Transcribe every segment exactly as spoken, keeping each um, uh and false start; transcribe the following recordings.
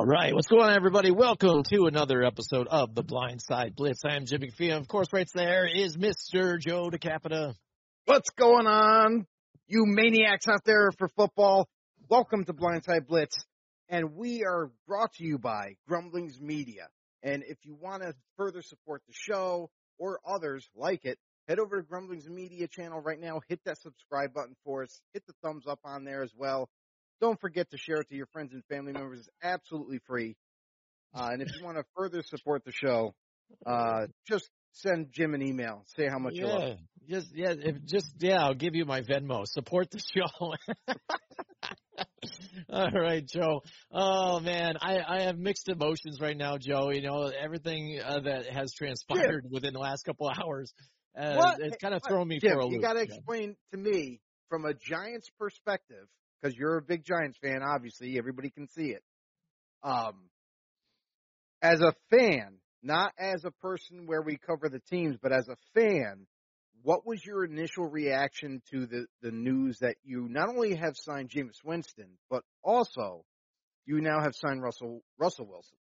All right. What's going on, everybody? Welcome to another episode of the Blindside Blitz. I am Jim McPhee. Of course, right there is Mister Joe DeCapita. What's going on, you maniacs out there for football? Welcome to Blindside Blitz, and we are brought to you by Grumblings Media. And if you want to further support the show or others like it, head over to Grumblings Media channel right now. Hit that subscribe button for us. Hit the thumbs up on there as well. Don't forget to share it to your friends and family members. It's absolutely free. Uh, and if you want to further support the show, uh, just send Jim an email. Say how much yeah, you love him. Just, yeah, if, just, yeah, I'll give you my Venmo. Support the show. All right, Joe. Oh, man, I, I have mixed emotions right now, Joe. You know, everything uh, that has transpired Jim. within the last couple of hours, uh, what? it's kind of thrown me Jim, for a loop. You got to explain to me from a Giants perspective, because you're a big Giants fan, obviously. Everybody can see it. Um, as a fan, not as a person where we cover the teams, but as a fan, what was your initial reaction to the, the news that you not only have signed Jameis Winston, but also you now have signed Russell Russell Wilson?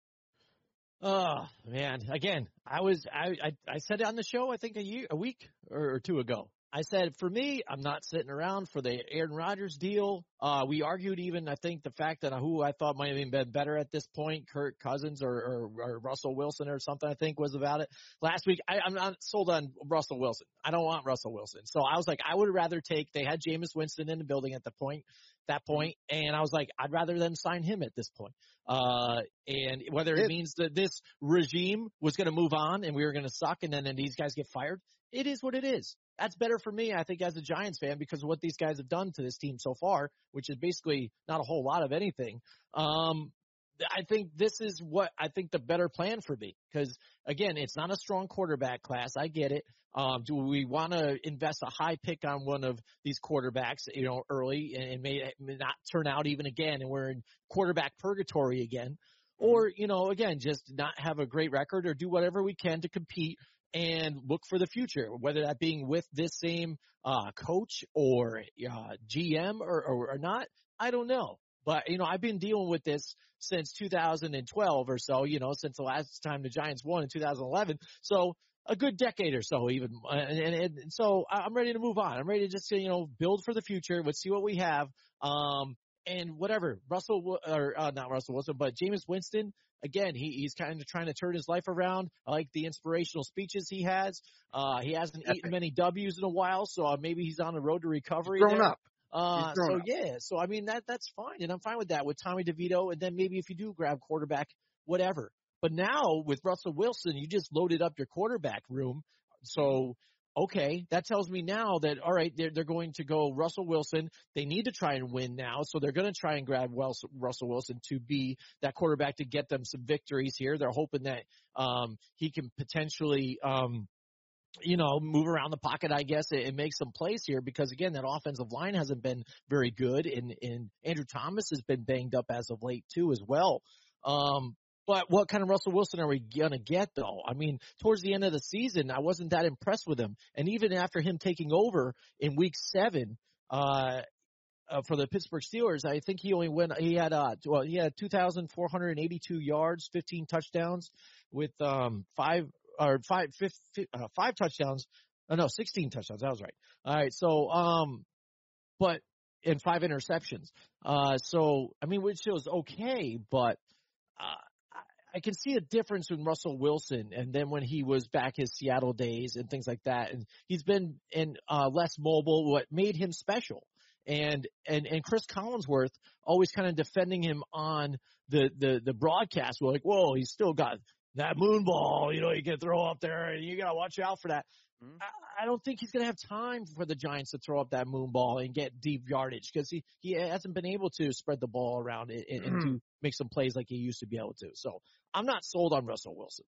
Oh, man. Again, I was I, I, I said it on the show, I think, a year, a week or, or two ago. I said, for me, I'm not sitting around for the Aaron Rodgers deal. Uh, we argued even, I think, the fact that who I thought might have been better at this point, Kirk Cousins or, or, or Russell Wilson or something, I think was about it. Last week, I, I'm not sold on Russell Wilson. I don't want Russell Wilson. So I was like, I would rather take, they had Jameis Winston in the building at the point, that point, and I was like, I'd rather them sign him at this point. Uh, and whether it means that this regime was going to move on and we were going to suck and then and these guys get fired, it is what it is. That's better for me, I think, as a Giants fan because of what these guys have done to this team so far, which is basically not a whole lot of anything. Um, I think this is what I think the better plan for me because, again, it's not a strong quarterback class. I get it. Um, do we want to invest a high pick on one of these quarterbacks, you know, early and, and may, may not turn out even again and we're in quarterback purgatory again? Or, you know, again, just not have a great record or do whatever we can to compete and look for the future, whether that being with this same uh, coach or uh, G M or, or, or not, I don't know. But, you know, I've been dealing with this since two thousand twelve or so, you know, since the last time the Giants won in two thousand eleven. So a good decade or so even. And, and, and so I'm ready to move on. I'm ready to just, you know, build for the future. Let's see what we have. Um, and whatever, Russell, or uh, not Russell Wilson, but Jameis Winston, again, he, he's kind of trying to turn his life around. I like the inspirational speeches he has. Uh, he hasn't Epic. eaten many W's in a while, so uh, maybe he's on the road to recovery. He's grown there. up. Uh, grown so up. yeah, so I mean that that's fine, and I'm fine with that with Tommy DeVito, and then maybe if you do grab quarterback, whatever. But now with Russell Wilson, you just loaded up your quarterback room, so. Okay, that tells me now that, all right, they're, they're going to go Russell Wilson. They need to try and win now, so they're going to try and grab Russell Wilson to be that quarterback to get them some victories here. They're hoping that um, he can potentially um, – you know, move around the pocket, I guess, and make some plays here because, again, that offensive line hasn't been very good, and, and Andrew Thomas has been banged up as of late, too, as well. Um, but what kind of Russell Wilson are we going to get, though? I mean, towards the end of the season, I wasn't that impressed with him. And even after him taking over in week seven uh, uh, for the Pittsburgh Steelers, I think he only went – he had uh, well, he had two thousand four hundred eighty-two yards, fifteen touchdowns with um, five – or five, five, uh, five touchdowns. Oh, no, sixteen touchdowns. That was right. All right. So, um, but, and five interceptions. Uh, so, I mean, which was okay, but, uh, I can see a difference in Russell Wilson and then when he was back his Seattle days and things like that. And he's been in, uh, less mobile, what made him special. And, and, and Chris Collinsworth always kind of defending him on the, the, the broadcast. We're like, whoa, he's still got that moon ball, you know, you can throw up there and you got to watch out for that. Mm-hmm. I, I don't think he's going to have time for the Giants to throw up that moon ball and get deep yardage because he, he hasn't been able to spread the ball around and, and, and to make some plays like he used to be able to. So I'm not sold on Russell Wilson.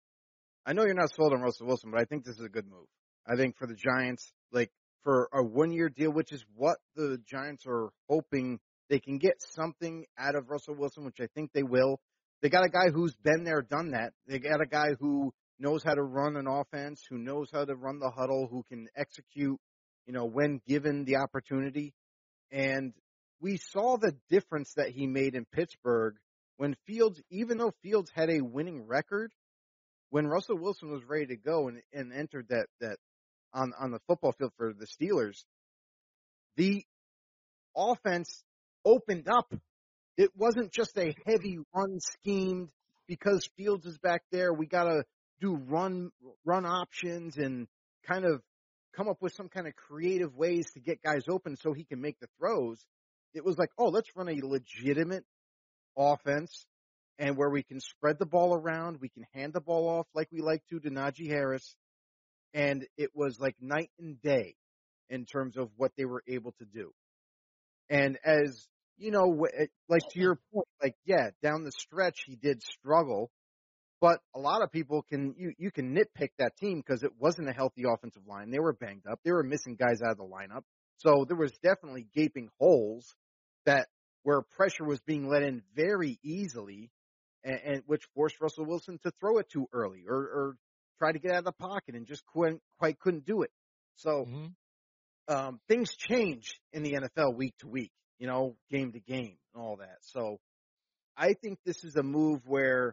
I know you're not sold on Russell Wilson, but I think this is a good move. I think for the Giants, like for a one-year deal, which is what the Giants are hoping they can get something out of Russell Wilson, which I think they will. They got a guy who's been there, done that. They got a guy who knows how to run an offense, who knows how to run the huddle, who can execute, you know, when given the opportunity. And we saw the difference that he made in Pittsburgh when Fields, even though Fields had a winning record, when Russell Wilson was ready to go and, and entered that, that on, on the football field for the Steelers, the offense opened up. It wasn't just a heavy run schemed because Fields is back there. We got to do run, run options and kind of come up with some kind of creative ways to get guys open so he can make the throws. It was like, oh, let's run a legitimate offense and where we can spread the ball around. We can hand the ball off like we like to to Najee Harris. And it was like night and day in terms of what they were able to do. And as, you know, like to your point, like, yeah, down the stretch, he did struggle. But a lot of people can, you, you can nitpick that team because it wasn't a healthy offensive line. They were banged up. They were missing guys out of the lineup. So there was definitely gaping holes that where pressure was being let in very easily, and, and which forced Russell Wilson to throw it too early or, or try to get out of the pocket and just couldn't, quite couldn't do it. So mm-hmm. um, things change in the N F L week to week, you know, game to game and all that. So I think this is a move where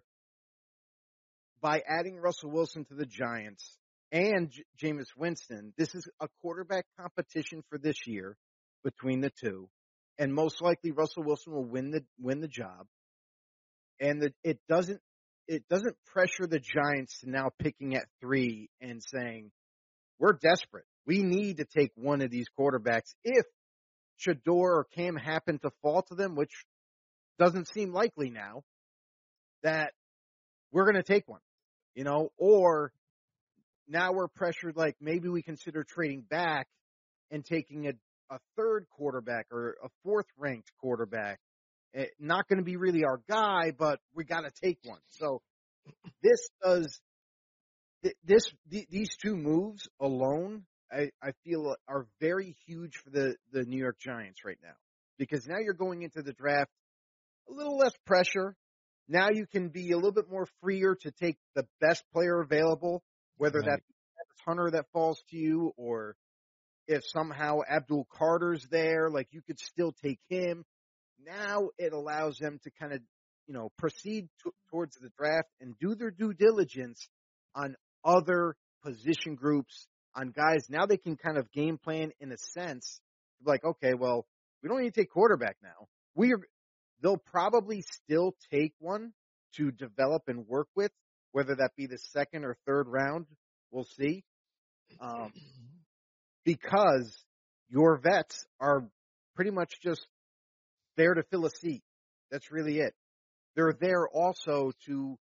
by adding Russell Wilson to the Giants and J- Jameis Winston, this is a quarterback competition for this year between the two. And most likely Russell Wilson will win the win the job. And the, it doesn't it doesn't pressure the Giants to now picking at three and saying, we're desperate. We need to take one of these quarterbacks. If Shador or Cam happen to fall to them, which doesn't seem likely now, that we're going to take one, you know, or now we're pressured, like maybe we consider trading back and taking a, a third quarterback or a fourth ranked quarterback. Eh, not going to be really our guy, but we got to take one. So this does, this, these two moves alone, I, I feel are very huge for the, the New York Giants right now, because now you're going into the draft a little less pressure. Now you can be a little bit more freer to take the best player available, whether right. that's Hunter that falls to you, or if somehow Abdul Carter's there, like you could still take him. Now it allows them to kind of, you know, proceed t- towards the draft and do their due diligence on other position groups, on guys. Now they can kind of game plan in a sense, like, okay, well, we don't need to take quarterback now. We are, they'll probably still take one to develop and work with, whether that be the second or third round. We'll see. Um, because your vets are pretty much just there to fill a seat. That's really it. They're there also to,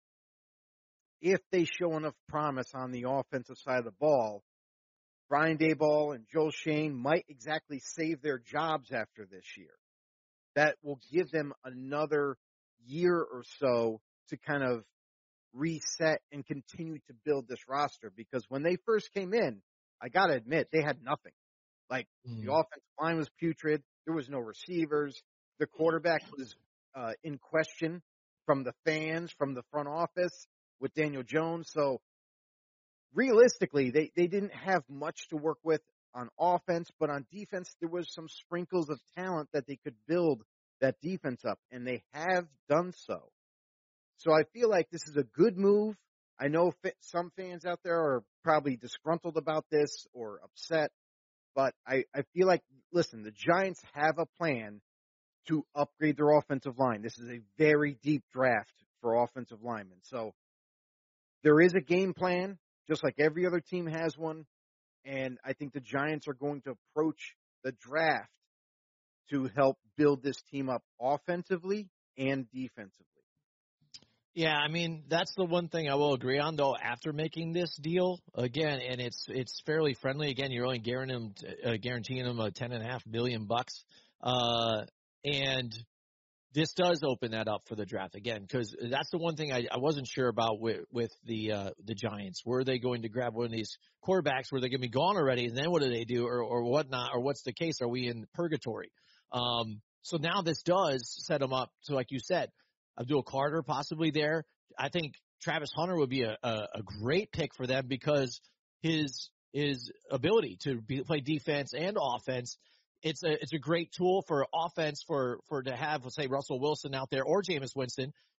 if they show enough promise on the offensive side of the ball, Brian Daboll and Joel Shane might exactly save their jobs after this year. That will give them another year or so to kind of reset and continue to build this roster. Because when they first came in, I got to admit, they had nothing. Like, mm. the offensive line was putrid. There was no receivers. The quarterback was uh, in question from the fans, from the front office with Daniel Jones. So, realistically, they, they didn't have much to work with on offense, but on defense, there was some sprinkles of talent that they could build that defense up, and they have done so. So I feel like this is a good move. I know some fans out there are probably disgruntled about this or upset, but I, I feel like, listen, the Giants have a plan to upgrade their offensive line. This is a very deep draft for offensive linemen. So there is a game plan, just like every other team has one. And I think the Giants are going to approach the draft to help build this team up offensively and defensively. Yeah, I mean, that's the one thing I will agree on, though, after making this deal, again, and it's it's fairly friendly. Again, you're only guaranteeing them, uh, guaranteeing them a ten and a half million bucks. Uh, and this does open that up for the draft again, because that's the one thing I, I wasn't sure about with, with the uh, the Giants. Were they going to grab one of these quarterbacks? Were they going to be gone already? And then what do they do, or or whatnot, or what's the case? Are we in purgatory? Um, so now this does set them up. So, like you said, Abdul Carter possibly there. I think Travis Hunter would be a, a, a great pick for them because his his ability to be, play defense and offense. It's a it's a great tool for offense for, for to have, let's say, Russell Wilson out there or Jameis Winston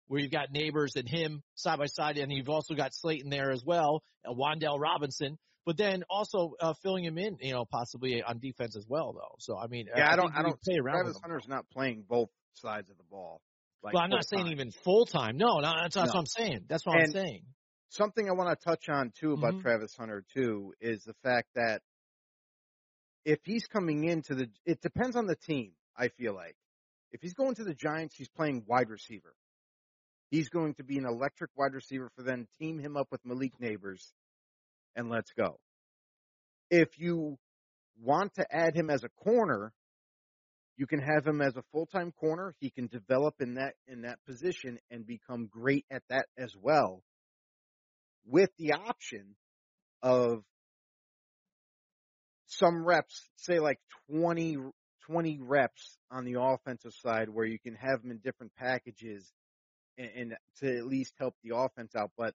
where you've got Neighbors and him side by side, and you've also got Slayton there as well, uh, Wan'Dale Robinson, but then also uh, filling him in, you know, possibly on defense as well, though. So, I mean, Yeah, I, I I don't, think I you don't. can play around with Travis him. Hunter's not playing both sides of the ball. Like Well, I'm not full saying time. even full-time. No, no that's, that's No. what I'm saying. That's what And I'm saying. something I want to touch on, too, about Mm-hmm. Travis Hunter, too, is the fact that if he's coming into the – it depends on the team, I feel like. If he's going to the Giants, he's playing wide receiver. He's going to be an electric wide receiver for them, team him up with Malik Neighbors, and let's go. If you want to add him as a corner, you can have him as a full-time corner. He can develop in that in that position and become great at that as well, with the option of some reps, say like twenty, twenty reps on the offensive side, where you can have him in different packages and, and to at least help the offense out. But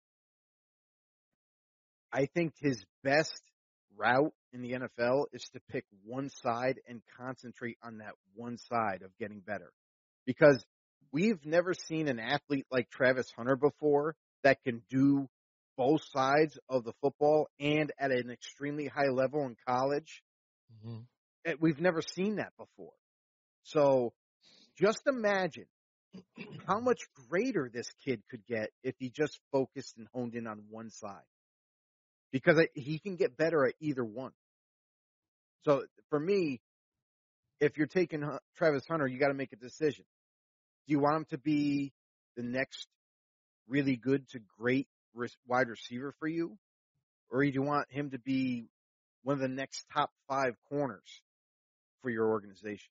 I think his best route in the N F L is to pick one side and concentrate on that one side of getting better. Because we've never seen an athlete like Travis Hunter before that can do both sides of the football and at an extremely high level in college. Mm-hmm. We've never seen that before. So just imagine how much greater this kid could get if he just focused and honed in on one side. Because he can get better at either one. So for me, if you're taking Travis Hunter, you got to make a decision. Do you want him to be the next really good to great wide receiver for you? Or do you want him to be one of the next top five corners for your organization?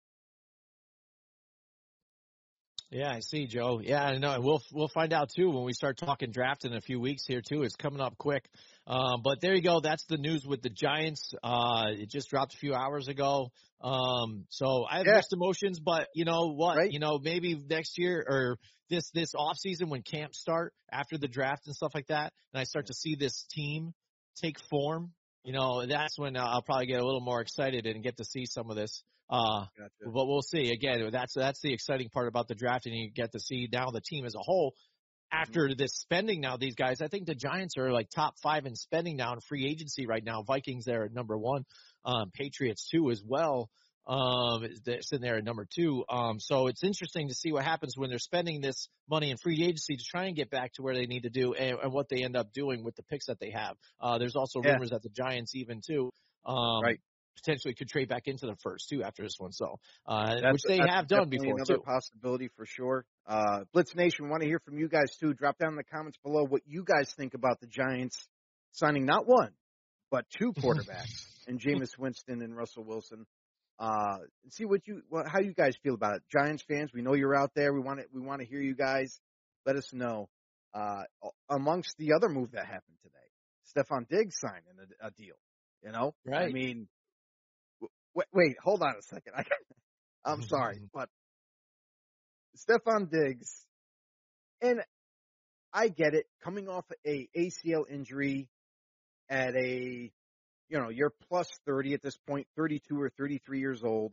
Yeah, I see, Joe. Yeah, I know. We'll we'll find out too when we start talking draft in a few weeks here too. It's coming up quick. Um, but there you go. That's the news with the Giants. Uh, it just dropped a few hours ago. Um, so I have yeah. mixed emotions, but you know what? Right. You know, maybe next year or this this off season when camps start after the draft and stuff like that, and I start yeah. to see this team take form. You know, that's when I'll probably get a little more excited and get to see some of this. Uh, gotcha. But we'll see. Again, that's that's the exciting part about the draft, and you get to see now the team as a whole. After mm-hmm. this spending now, these guys, I think the Giants are like top five in spending now in free agency right now. Vikings there at number one, um, Patriots too as well. Um, they're sitting there at number two. Um, so it's interesting to see what happens when they're spending this money in free agency to try and get back to where they need to do and, and what they end up doing with the picks that they have. Uh, there's also yeah. rumors that the Giants even too. Um, right. potentially could trade back into the first too after this one. So, uh, that's, which they that's have done before another too. Possibility for sure. Uh, Blitz Nation, want to hear from you guys too. Drop down in the comments below what you guys think about the Giants signing not one, but two quarterbacks and Jameis Winston and Russell Wilson. Uh, see what you, what, how you guys feel about it. Giants fans, we know you're out there. We want to, we want to hear you guys. Let us know. Uh, amongst the other move that happened today, Stephon Diggs signing a, a deal. You know, right? I mean, Wait, wait, hold on a second. I, I'm sorry, but Stephon Diggs, and I get it, coming off a A C L injury at a, you know, you're plus thirty at this point, thirty-two or thirty-three years old.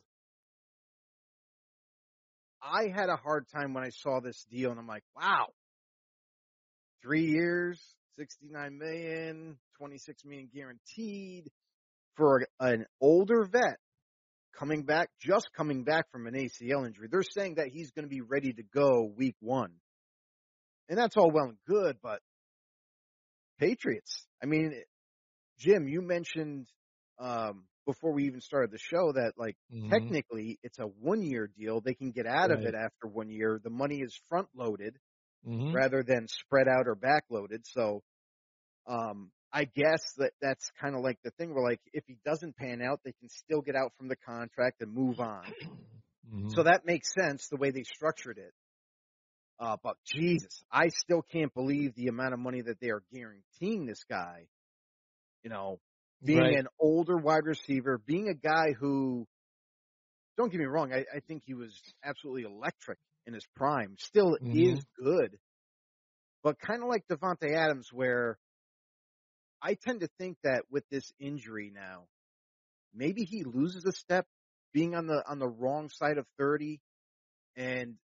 I had a hard time when I saw this deal, and I'm like, wow, three years, sixty-nine million, twenty-six million guaranteed for an older vet. Coming back, just coming back from an A C L injury. They're saying that he's going to be ready to go week one. And that's all well and good, but Patriots, I mean, Jim, you mentioned um, before we even started the show that, like, mm-hmm. technically it's a one-year deal. They can get out right. of it after one year. The money is front-loaded mm-hmm. rather than spread out or back-loaded. So um, I guess that that's kind of like the thing where, like, if he doesn't pan out, they can still get out from the contract and move on. Mm-hmm. So that makes sense the way they structured it. Uh, but Jesus, I still can't believe the amount of money that they are guaranteeing this guy. You know, being right. an older wide receiver, being a guy who, don't get me wrong, I, I think he was absolutely electric in his prime. Still mm-hmm. is good. But kind of like Davante Adams, where I tend to think that with this injury now, maybe he loses a step being on the on the wrong side of thirty. And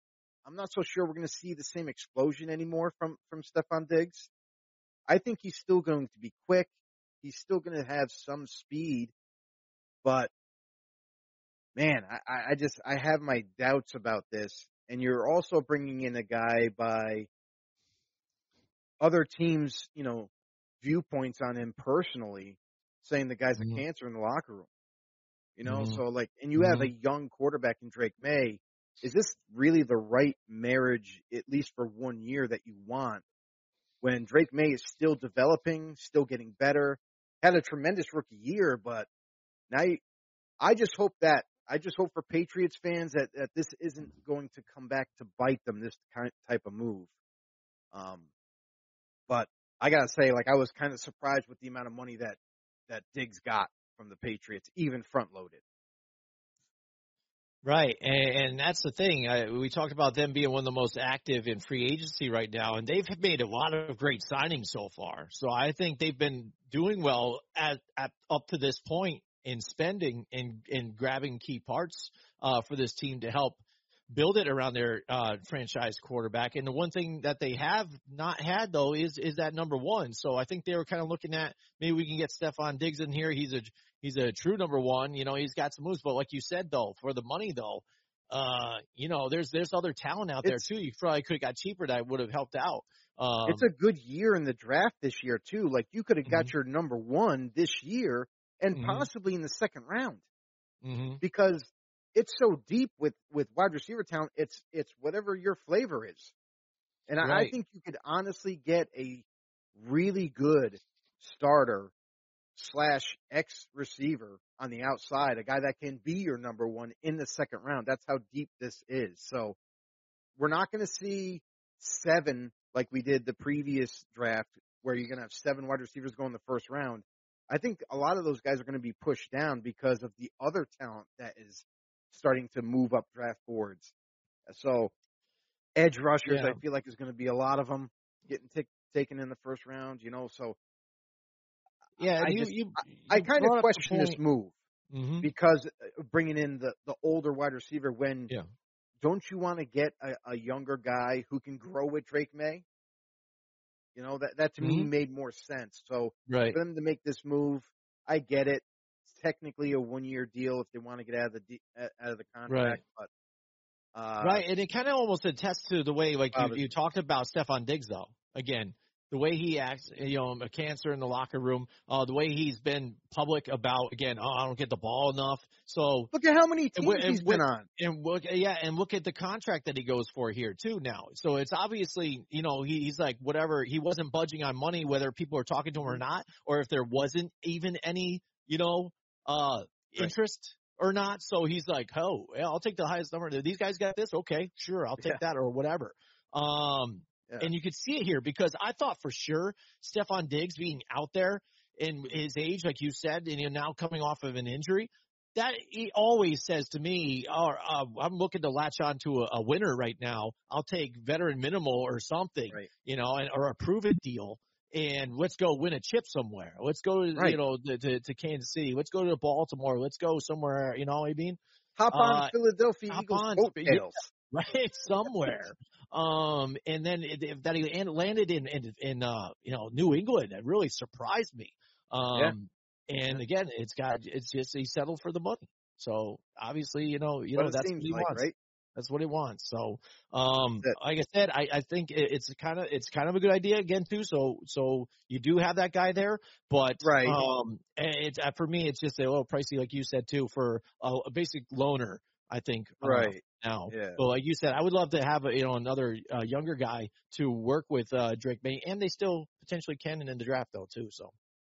I'm not so sure we're going to see the same explosion anymore from from Stephon Diggs. I think he's still going to be quick. He's still going to have some speed, but man, I, I just I have my doubts about this. And you're also bringing in a guy by other teams, you know, viewpoints on him personally, saying the guy's Mm-hmm. a cancer in the locker room. You know, Mm-hmm. so like, and you have a young quarterback in Drake May. Is this really the right marriage, at least for one year, that you want when Drake May is still developing, still getting better, had a tremendous rookie year, but now you, I just hope that, I just hope for Patriots fans that, that this isn't going to come back to bite them, this kind type of move. Um, but I gotta say, like, I was kind of surprised with the amount of money that, that Diggs got from the Patriots, even front loaded. Right, and, and that's the thing. I, we talked about them being one of the most active in free agency right now, and they've made a lot of great signings so far. So I think they've been doing well at, at up to this point in spending and, and grabbing key parts uh, for this team to help build it around their uh, franchise quarterback. And the one thing that they have not had, though, is is that number one. So I think they were kind of looking at maybe we can get Stephon Diggs in here. He's a he's a true number one. You know, he's got some moves. But like you said, though, for the money, though, uh, you know, there's there's other talent out It's, there, too. You probably could have got cheaper that would have helped out. Um, it's a good year in the draft this year, too. Like, you could have got mm-hmm. your number one this year and Mm-hmm. possibly in the second round Mm-hmm. because it's so deep with, with wide receiver talent. It's, it's whatever your flavor is. And I, Right. I think you could honestly get a really good starter slash X receiver on the outside, a guy that can be your number one in the second round. That's how deep this is. So we're not going to see seven like we did the previous draft where you're going to have seven wide receivers go in the first round. I think a lot of those guys are going to be pushed down because of the other talent that is starting to move up draft boards. So edge rushers, Yeah. I feel like there's going to be a lot of them getting t- taken in the first round, you know, so Yeah, I and you, just, you, I, you I kind of brought up the question this point. move Mm-hmm. because bringing in the, the older wide receiver when Yeah. don't you want to get a, a younger guy who can grow with Drake May? You know, that, that to me Mm-hmm. made more sense. So Right. for them to make this move, I get it. It's technically a one year deal if they want to get out of the de- out of the contract, Right. but uh, Right, and it kind of almost attests to the way, like you, uh, you talked about Stephon Diggs, though. Again, the way he acts, you know, a cancer in the locker room, uh, the way he's been public about, again, oh, I don't get the ball enough. So, look at how many and, teams and, he's been on. and look, yeah, and look at the contract that he goes for here too now. So it's obviously, you know, he, he's like whatever. He wasn't budging on money, whether people are talking to him or not, or if there wasn't even any, you know, uh, interest or not. So he's like, oh, yeah, I'll take the highest number. These guys got this. Okay, sure. I'll take Yeah. that or whatever. Um, Yeah. and you could see it here because I thought for sure Stephon Diggs being out there in his age, like you said, and you're now coming off of an injury, that he always says to me, oh, uh, I'm looking to latch on to a, a winner right now. I'll take veteran minimal or something, Right. you know, and, or a prove it deal. And let's go win a chip somewhere. Let's go, to, Right. you know, to, to, to Kansas City. Let's go to Baltimore. Let's go somewhere. You know what I mean? Hop on Uh, Philadelphia hop Eagles on, coattails. right, somewhere. Um, and then it, that he landed in, in, in, uh, you know, New England. It really surprised me. Um, Yeah. and Yeah. again, it's got, it's just, he settled for the money. So obviously, you know, you What know, it that's seems what he like, wants. right? That's what he wants. So, um, That- like I said, I, I think it, it's kind of, it's kind of a good idea again too. So, so you do have that guy there, but, Right. um, it's, uh, for me, it's just a little pricey, like you said too, for a, a basic loaner, I think, uh, Right. now. Yeah. But like you said, I would love to have a, you know, another uh, younger guy to work with, uh, Drake May, and they still potentially can in the draft though too. So,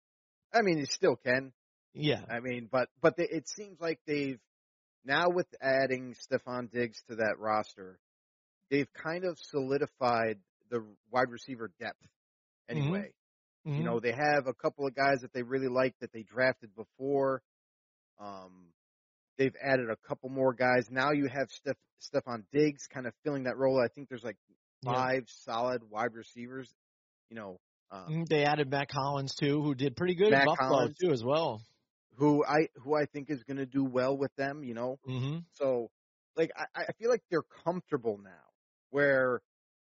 I mean, he still can. yeah. I mean, but but they, it seems like they've now with adding Stephon Diggs to that roster, they've kind of solidified the wide receiver depth. Anyway, Mm-hmm. you know, they have a couple of guys that they really like that they drafted before. Um, they've added a couple more guys. Now you have Steph, Stephon Diggs kind of filling that role. I think there's like five yeah. solid wide receivers. You know, um, they added Matt Collins too, who did pretty good Matt in Buffalo Collins, too as well. Who I who I think is going to do well with them. You know, mm-hmm. so like I, I feel like they're comfortable now. where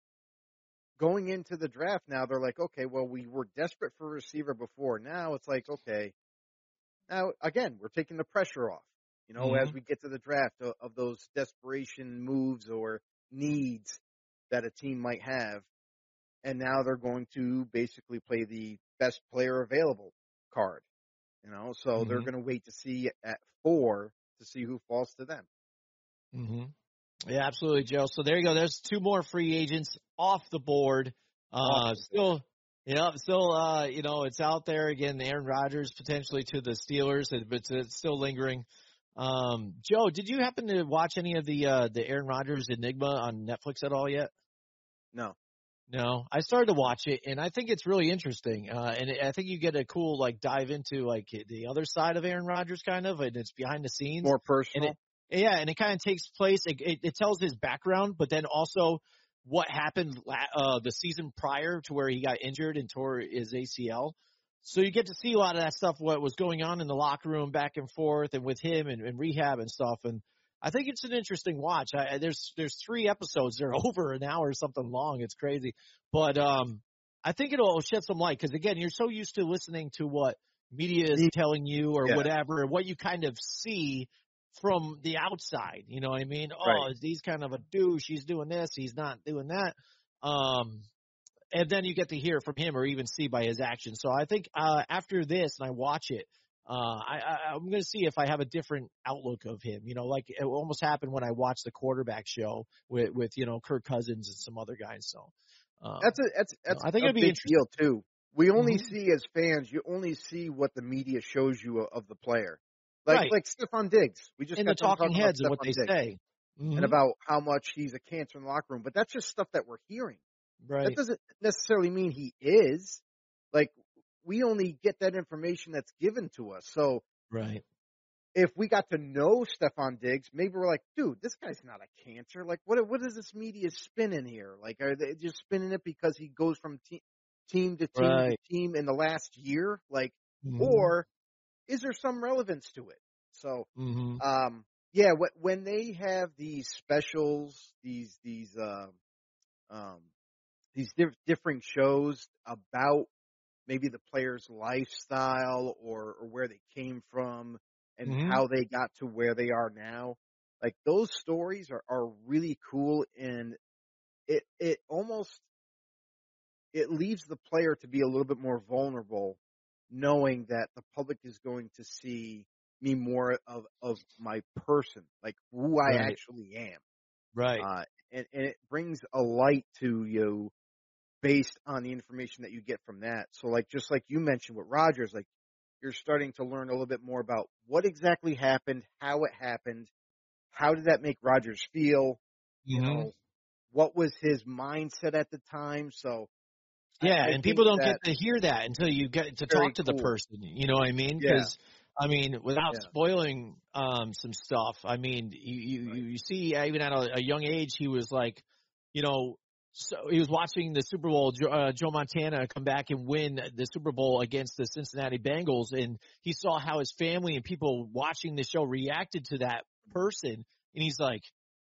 going into the draft now, they're like, okay, well, we were desperate for a receiver before. Now it's like, okay, now again, we're taking the pressure off, you know, Mm-hmm. as we get to the draft of, of those desperation moves or needs that a team might have. And now they're going to basically play the best player available card, you know, so they're Mm-hmm. going to wait to see at four to see who falls to them. Mm-hmm. Yeah, absolutely, Joe. So there you go. There's two more free agents off the board. Off Uh, the board. still, yeah, still, uh, you know, it's out there again. Aaron Rodgers potentially to the Steelers, but it's still lingering. Um, Joe, did you happen to watch any of the uh, the Aaron Rodgers Enigma on Netflix at all yet? No. No, I started to watch it, and I think it's really interesting. Uh, and I think you get a cool like dive into like the other side of Aaron Rodgers, kind of, and it's behind the scenes. More And personal. it, yeah, and it kind of takes place. It, it, it tells his background, but then also what happened uh, the season prior to where he got injured and tore his A C L. So you get to see a lot of that stuff, what was going on in the locker room, back and forth, and with him and, and rehab and stuff. And I think it's an interesting watch. I, there's there's three episodes. They're over an hour or something long. It's crazy, but um, I think it'll shed some light because again, you're so used to listening to what media is telling you or Yeah. whatever, and what you kind of see from the outside. You know what I mean? Oh, Right. he's kind of a douche. He's doing this. He's not doing that. Um, and then you get to hear from him or even see by his actions. So I think uh, after this, and I watch it. Uh, I, I, I'm going to see if I have a different outlook of him. You know, like it almost happened when I watched the quarterback show with, with you know, Kirk Cousins and some other guys. So um, That's a that's that's I think a it'd be big interesting. deal too. We only Mm-hmm. see as fans, you only see what the media shows you of the player. Like Right. like Stephon Diggs. We just In the got done talking talking about heads and what Stephon they Diggs say. and Mm-hmm. about how much he's a cancer in the locker room, but that's just stuff that we're hearing. That Right. doesn't necessarily mean he is. Like we only get that information that's given to us. So Right. if we got to know Stephon Diggs, maybe we're like, dude, this guy's not a cancer. Like, what what is this media spinning here? Like, are they just spinning it because he goes from te- team to team to Right. team in the last year? Like, Mm-hmm. or is there some relevance to it? So, Mm-hmm. um, yeah, wh- when they have these specials, these these uh, um, these diff- different shows about maybe the player's lifestyle or, or where they came from and Mm-hmm. how they got to where they are now. Like those stories are, are really cool and it, it almost, it leaves the player to be a little bit more vulnerable knowing that the public is going to see me more of, of my person, like who I Right. actually am. Right. Uh, and, and it brings a light to you based on the information that you get from that. So like, just like you mentioned with Rodgers, like you're starting to learn a little bit more about what exactly happened, how it happened, how did that make Rodgers feel, you Mm-hmm. know, what was his mindset at the time. So I, Yeah, I and think people don't get that to hear that until you get to very talk to the cool. person. You know what I mean? Yeah. Because I mean, without Yeah. spoiling um, some stuff, I mean, you you, Right. you see, even at a, a young age, he was like, you know, so he was watching the Super Bowl, Joe, uh, Joe Montana come back and win the Super Bowl against the Cincinnati Bengals, and he saw how his family and people watching the show reacted to that person, and he's like,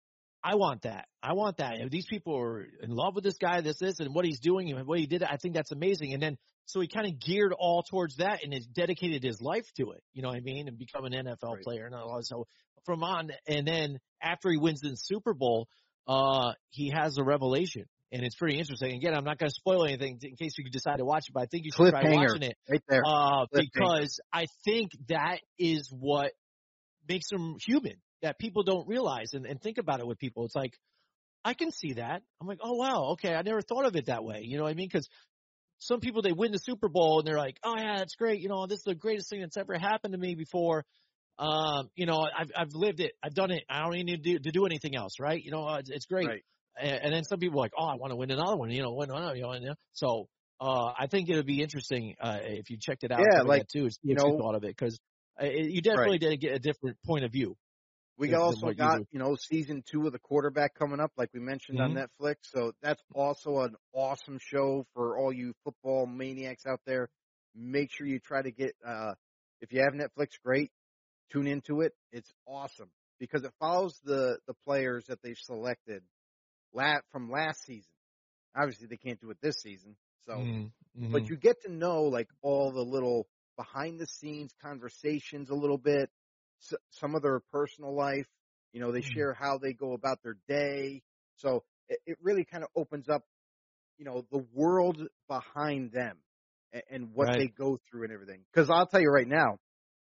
I want that. I want that. If these people are in love with this guy, this, this, and what he's doing and what he did, I think that's amazing. And then, so he kind of geared all towards that and has dedicated his life to it. You know what I mean? And become an N F L Right. player and all that. So from on, and then after he wins the Super Bowl, uh, he has a revelation. And it's pretty interesting. Again, I'm not going to spoil anything in case you decide to watch it, but I think you should try Cliffhanger watching it. right there. Uh, Cliffhanger. because I think that is what makes him human, that people don't realize and, and think about it with people. It's like, I can see that. I'm like, oh, wow, okay, I never thought of it that way. You know what I mean? Because some people, they win the Super Bowl, and they're like, oh, yeah, that's great. You know, this is the greatest thing that's ever happened to me before. Um, you know, I've I've lived it. I've done it. I don't even need to do, to do anything else, right? You know, uh, it's, it's great. Right. And, and then some people are like, oh, I want to win another one. You know, win another. You know, and, uh, so uh, I think it would be interesting uh, if you checked it out, Yeah. covered Like, that too, see you what you know, thought of it, because uh, you right. definitely did get a different point of view We than, than also what you got, were. you know, season two of The Quarterback coming up, like we mentioned on Mm-hmm. Netflix. So that's also an awesome show for all you football maniacs out there. Make sure you try to get, uh, if you have Netflix, great. Tune into it. It's awesome because it follows the, the players that they've selected la- from last season. Obviously, they can't do it this season. So, Mm-hmm. but you get to know like all the little behind the scenes conversations a little bit, s- some of their personal life. You know, they share how they go about their day. So it, it really kind of opens up, you know, the world behind them and, and what Right. they go through and everything. Because I'll tell you right now,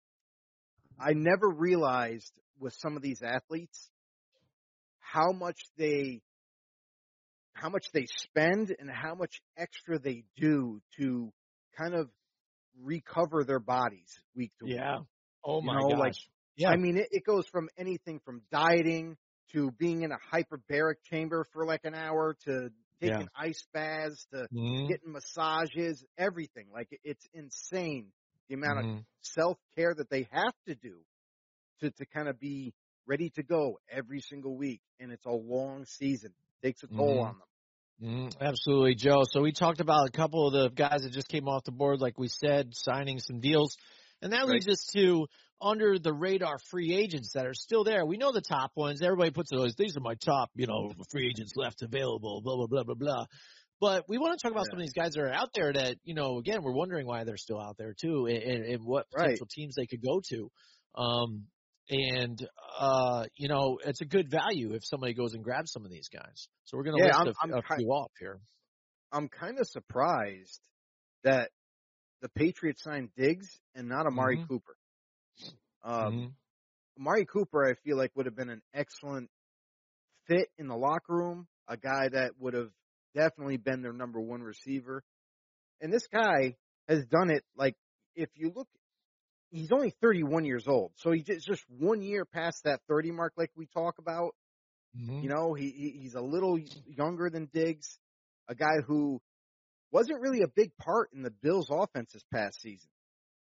I never realized with some of these athletes how much they how much they spend and how much extra they do to kind of recover their bodies week to week. Yeah. Oh You my know, like, gosh. Yeah. I mean, it, it goes from anything from dieting to being in a hyperbaric chamber for like an hour to Yeah. taking ice baths to Mm-hmm. getting massages, everything. Like, it- it's insane the amount Mm-hmm. of self care that they have to do to, to kind of be ready to go every single week. And it's a long season. Takes a toll Mm-hmm. on them. Mm, absolutely, Joe. So we talked about a couple of the guys that just came off the board, like we said, signing some deals. And that Right. leads us to under the radar free agents that are still there. We know the top ones. Everybody puts those, these are my top, you know, free agents left available, blah, blah, blah, blah, blah. But we want to talk about Yeah. some of these guys that are out there that, you know, again, we're wondering why they're still out there too and, and, and what Right. potential teams they could go to. Um, and, uh, you know, it's a good value if somebody goes and grabs some of these guys. So we're going to Yeah, list I'm, a, I'm, a ki- few off here. I'm kind of surprised that the Patriots signed Diggs and not Amari Mm-hmm. Cooper. Um, Mm-hmm. Amari Cooper, I feel like, would have been an excellent fit in the locker room, a guy that would have definitely been their number one receiver. And this guy has done it, like, if you look, he's only thirty-one years old. So he's just, just one year past that thirty mark, like we talk about. Mm-hmm. You know, he, he he's a little younger than Diggs, a guy who wasn't really a big part in the Bills' offense this past season.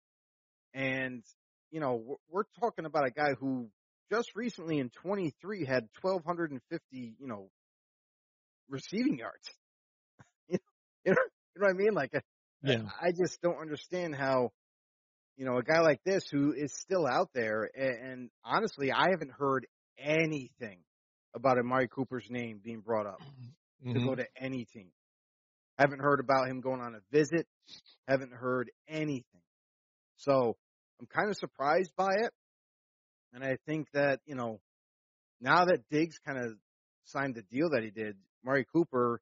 And, you know, we're, we're talking about a guy who just recently in twenty-three had twelve fifty, you know, receiving yards. you, know, you know what I mean? Like, Yeah. I just don't understand how, you know, a guy like this who is still out there. And, and honestly, I haven't heard anything about Amari Cooper's name being brought up Mm-hmm. to go to any team. Haven't heard about him going on a visit. Haven't heard anything. So I'm kind of surprised by it. And I think that, you know, now that Diggs kind of signed the deal that he did, Amari Cooper,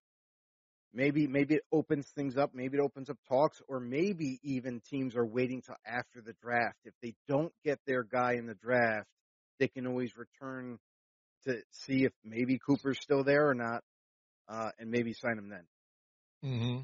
maybe maybe it opens things up. Maybe it opens up talks, or maybe even teams are waiting till after the draft. If they don't get their guy in the draft, they can always return to see if maybe Cooper's still there or not, uh, and maybe sign him then. Mm-hmm.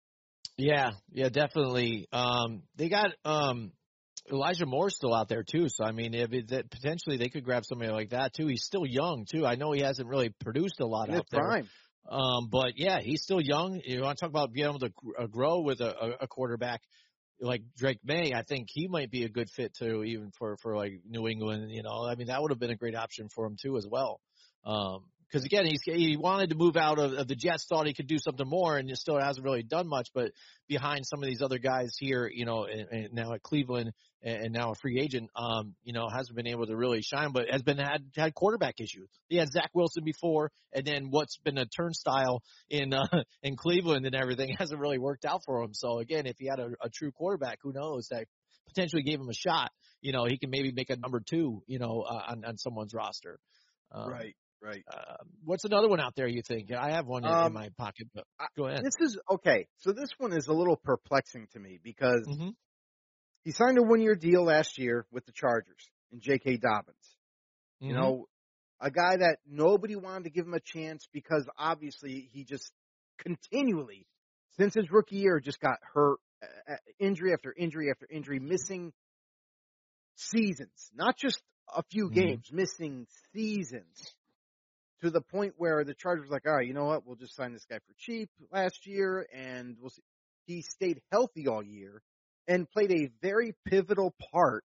Yeah. Yeah, definitely. Um, they got um, Elijah Moore still out there too. So, I mean, if it, that potentially they could grab somebody like that too. He's still young too. I know he hasn't really produced a lot In his out there. prime. Um, but yeah, he's still young. You want to talk about being able to gr- uh, grow with a, a, a quarterback like Drake May? I think he might be a good fit too, even for, for like New England. You know, I mean, that would have been a great option for him too as well. Um, because again, he's he wanted to move out of, of the Jets, thought he could do something more, and still hasn't really done much. But behind some of these other guys here, you know, and, and now at Cleveland, and, and now a free agent, um, you know, hasn't been able to really shine, but has been had had quarterback issues. He had Zach Wilson before, and then what's been a turnstile in uh, in Cleveland and everything hasn't really worked out for him. So again, if he had a, a true quarterback, who knows, that potentially gave him a shot, you know, he can maybe make a number two, you know, uh, on, on someone's roster. Um, Right, right. uh, what's another one out there you think? I have one in, Um, in my pocket, but go ahead. This is okay. So this one is a little perplexing to me because Mm-hmm. he signed a one-year deal last year with the Chargers and J K. Dobbins. Mm-hmm. You know, a guy that nobody wanted to give him a chance because obviously he just continually, since his rookie year, just got hurt, uh, injury after injury after injury, missing seasons, not just a few Mm-hmm. games, missing seasons. To the point where the Chargers were like, all right, you know what? We'll just sign this guy for cheap last year, and we'll see. He stayed healthy all year and played a very pivotal part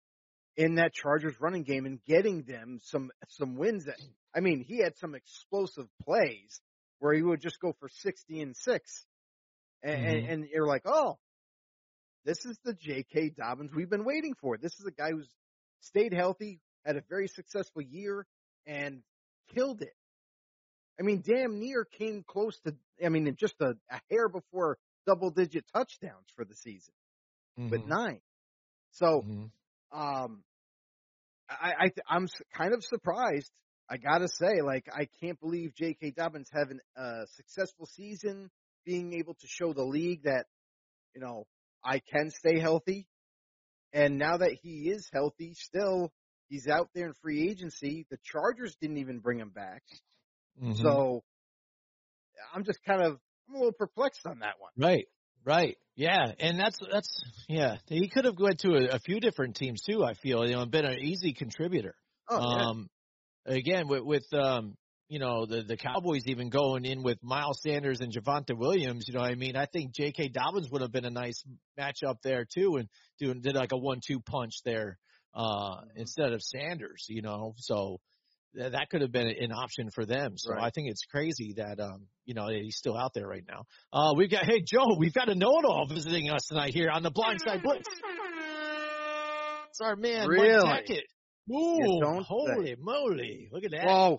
in that Chargers running game and getting them some some wins. That I mean, he had some explosive plays where he would just go for sixty and six, and, Mm-hmm. and, and you're like, oh, this is the J K. Dobbins we've been waiting for. This is a guy who's stayed healthy, had a very successful year, and killed it. I mean, damn near came close to, I mean, just a, a hair before double-digit touchdowns for the season Mm-hmm. with nine. So, Mm-hmm. um, I, I I'm kind of surprised. I gotta say, like, I can't believe J K. Dobbins having a successful season, being able to show the league that, you know, I can stay healthy. And now that he is healthy, still, he's out there in free agency. The Chargers didn't even bring him back. Mm-hmm. So I'm just kind of, I'm a little perplexed on that one. Right. Right. Yeah. And that's, that's, yeah. He could have went to a, a few different teams too, I feel, you know, and been an easy contributor. Oh, yeah. Um, again, with, with, um, you know, the, the Cowboys even going in with Miles Sanders and Javonte Williams, you know what I mean? I think J K. Dobbins would have been a nice matchup there too, and doing, did like a one two punch there, uh, mm-hmm. instead of Sanders, you know, so th- that could have been an option for them. So Right. I think it's crazy that, um, you know, he's still out there right now. Uh, we've got, hey, Joe, we've got a know-it-all visiting us tonight here on the Blindside Blitz. It's our man, really? Mike Tackett. Ooh, holy say. moly. Look at that. Whoa.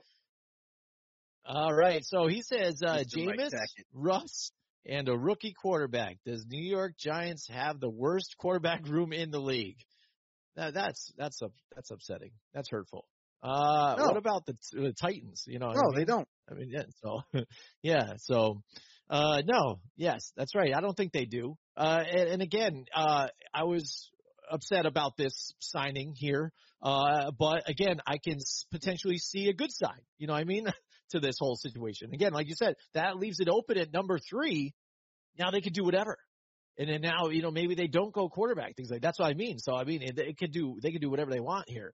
All right. So he says, uh, Mister Jameis, Russ, and a rookie quarterback. Does New York Giants have the worst quarterback room in the league? Now, that's, that's, that's upsetting. That's hurtful. Uh, no. What about the, the Titans? You know, no, I mean? they don't. I mean, yeah. So, yeah. So, uh, no, yes, that's right. I don't think they do. Uh, and, and again, uh, I was upset about this signing here. Uh, but again, I can potentially see a good side, you know what I mean, to this whole situation. Again, like you said, that leaves it open at number three. Now they could do whatever. And then now, you know, maybe they don't go quarterback, things like that's what I mean. So, I mean, it, it could do, they could do whatever they want here.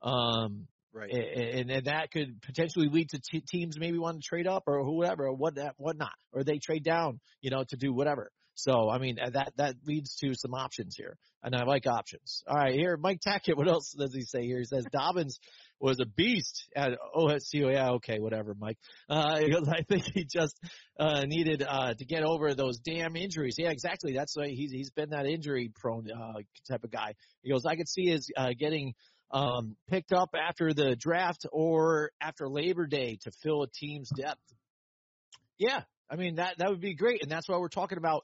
Um, right. And, and that could potentially lead to t- teams maybe want to trade up or whoever or what, whatnot, or they trade down, you know, to do whatever. So, I mean, that, that leads to some options here, and I like options. All right, here, Mike Tackett, what else does he say here? He says Dobbins was a beast at O S C. Yeah, okay, whatever, Mike. Uh, because I think he just uh, needed uh, to get over those damn injuries. Yeah, exactly. That's why he's he's been that injury prone uh, type of guy. He goes, I could see his uh, getting um, picked up after the draft or after Labor Day to fill a team's depth. Yeah, I mean that that would be great, and that's why we're talking about.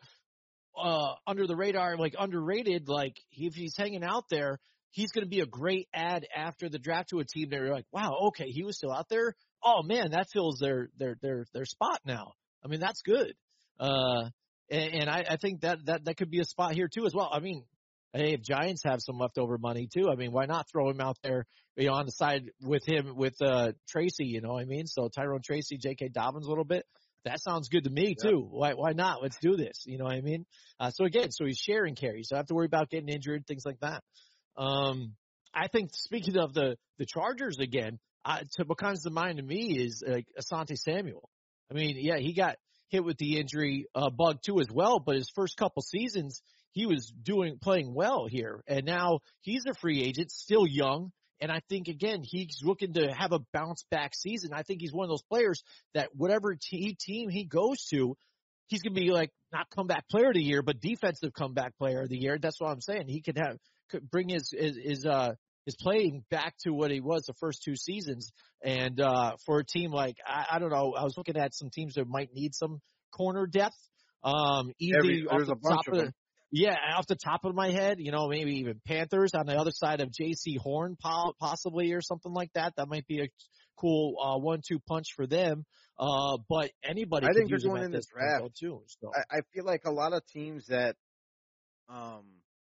Uh, under the radar, like underrated, like if he's hanging out there, he's going to be a great add after the draft to a team. They're like, wow, okay, he was still out there. Oh man, that fills their their their their spot now. I mean, that's good. Uh, and, and I, I think that that that could be a spot here too as well. I mean, hey, if Giants have some leftover money too, I mean, why not throw him out there, you know, on the side with him with uh Tracy? You know what I mean? So Tyrone Tracy, J K. Dobbins a little bit. That sounds good to me too. Why why not? Let's do this. You know what I mean? Uh, so again, so he's sharing carries. So I don't have to worry about getting injured, things like that. Um, I think speaking of the, the Chargers again, uh, to what comes to mind to me is like Asante Samuel. I mean, yeah, he got hit with the injury uh, bug too as well, but his first couple seasons he was doing playing well here, and now he's a free agent, still young. And I think, again, he's looking to have a bounce-back season. I think he's one of those players that whatever t- team he goes to, he's going to be like not comeback player of the year, but defensive comeback player of the year. That's what I'm saying. He could have could bring his his his, uh, his playing back to what he was the first two seasons. And uh, for a team like I, I don't know, I was looking at some teams that might need some corner depth. Um, either Every, off there's the a bunch top of of the them. Yeah, off the top of my head, you know, maybe even Panthers on the other side of J C Horn, possibly, or something like that. That might be a cool uh, one-two punch for them. Uh, but anybody I could think use they're them going at in the this draft point, too. So. I, I feel like a lot of teams that, um,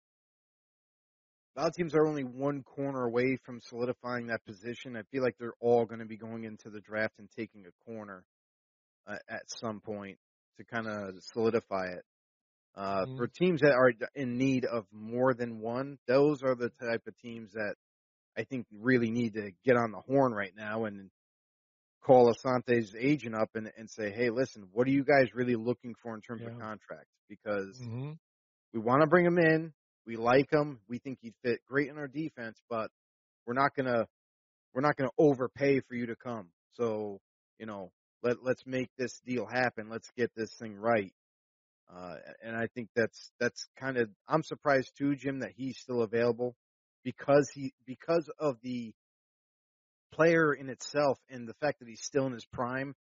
a lot of teams are only one corner away from solidifying that position. I feel like they're all going to be going into the draft and taking a corner uh, at some point to kind of solidify it. Uh, mm. For teams that are in need of more than one, those are the type of teams that I think really need to get on the horn right now and call Asante's agent up and, and say, hey, listen, what are you guys really looking for in terms Yeah. of contracts? Because mm-hmm. we want to bring him in. We like him. We think he'd fit great in our defense, but we're not gonna we're not gonna overpay for you to come. So, you know, let let's make this deal happen. Let's get this thing right. Uh, and I think that's that's kind of I'm surprised too, Jim, that he's still available because he because of the player in itself and the fact that he's still in his prime.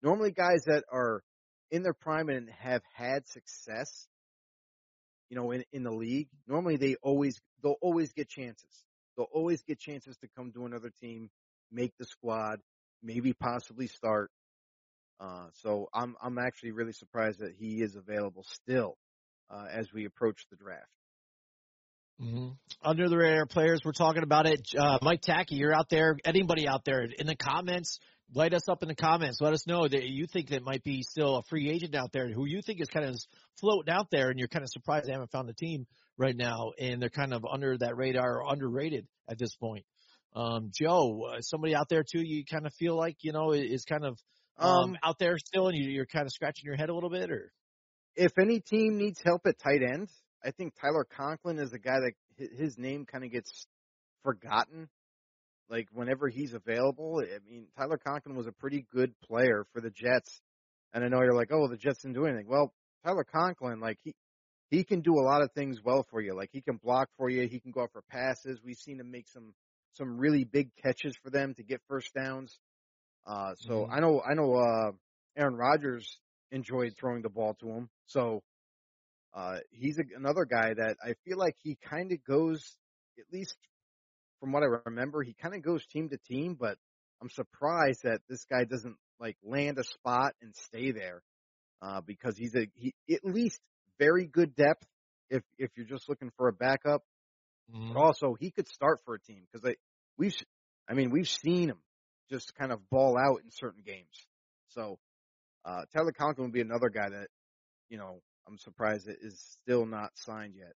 normally guys that are in their prime and have had success, you know, in, in the league, normally they always they'll always get chances. They'll always get chances to come to another team, make the squad, maybe possibly start. Uh, so I'm I'm actually really surprised that he is available still uh, as we approach the draft. Mm-hmm. Under the radar players, we're talking about it. Uh, Mike Tackey, you're out there. Anybody out there in the comments? Light us up in the comments. Let us know that you think that might be still a free agent out there, who you think is kind of floating out there, and you're kind of surprised they haven't found a team right now, and they're kind of under that radar or underrated at this point. Um, Joe, uh, somebody out there too, you kind of feel like, you know, is kind of um, um, out there still, and you, you're kind of scratching your head a little bit, or if any team needs help at tight end, I think Tyler Conklin is the guy that his name kind of gets forgotten. Like, whenever he's available, I mean, Tyler Conklin was a pretty good player for the Jets. And I know you're like, oh, the Jets didn't do anything. Well, Tyler Conklin, like, he, he can do a lot of things well for you. Like, he can block for you. He can go out for passes. We've seen him make some, some really big catches for them to get first downs. Uh, so mm-hmm. I know, I know, uh, Aaron Rodgers enjoyed throwing the ball to him. So, uh, he's a, another guy that I feel like he kind of goes, at least from what I remember, he kind of goes team to team, but I'm surprised that this guy doesn't like land a spot and stay there, uh, because he's a, he, at least very good depth if, if you're just looking for a backup, mm-hmm. but also he could start for a team because they, we've, I mean, we've seen him just kind of ball out in certain games. So, uh, Tyler Conklin would be another guy that, you know, I'm surprised it is still not signed yet.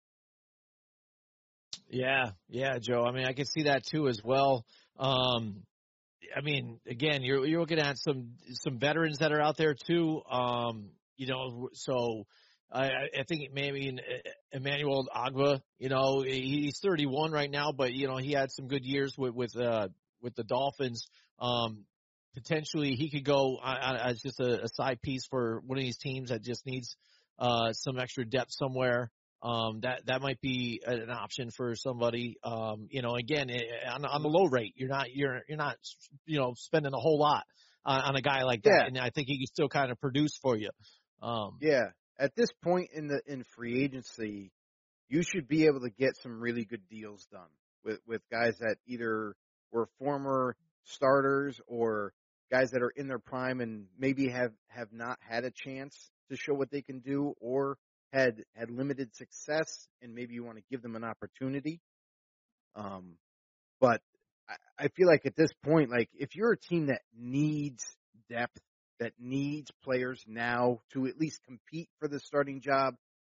Yeah, yeah, Joe. I mean, I can see that too as well. Um, I mean, again, you're you're looking at some some veterans that are out there too. Um, you know, so I, I think maybe Emmanuel Agba. You know, he's thirty-one right now, but you know he had some good years with with uh, with the Dolphins. Um, potentially, he could go as just a, a side piece for one of these teams that just needs uh, some extra depth somewhere. Um, that, that might be an option for somebody. Um, you know, again, on, on the low rate, you're not, you're, you're not, you know, spending a whole lot on, on a guy like that. Yeah. And I think he can still kind of produce for you. Um, yeah. At this point in the, in free agency, you should be able to get some really good deals done with, with guys that either were former starters or guys that are in their prime and maybe have, have not had a chance to show what they can do, or had had limited success, and maybe you want to give them an opportunity. Um, but I, I feel like at this point, like if you're a team that needs depth, that needs players now to at least compete for the starting job,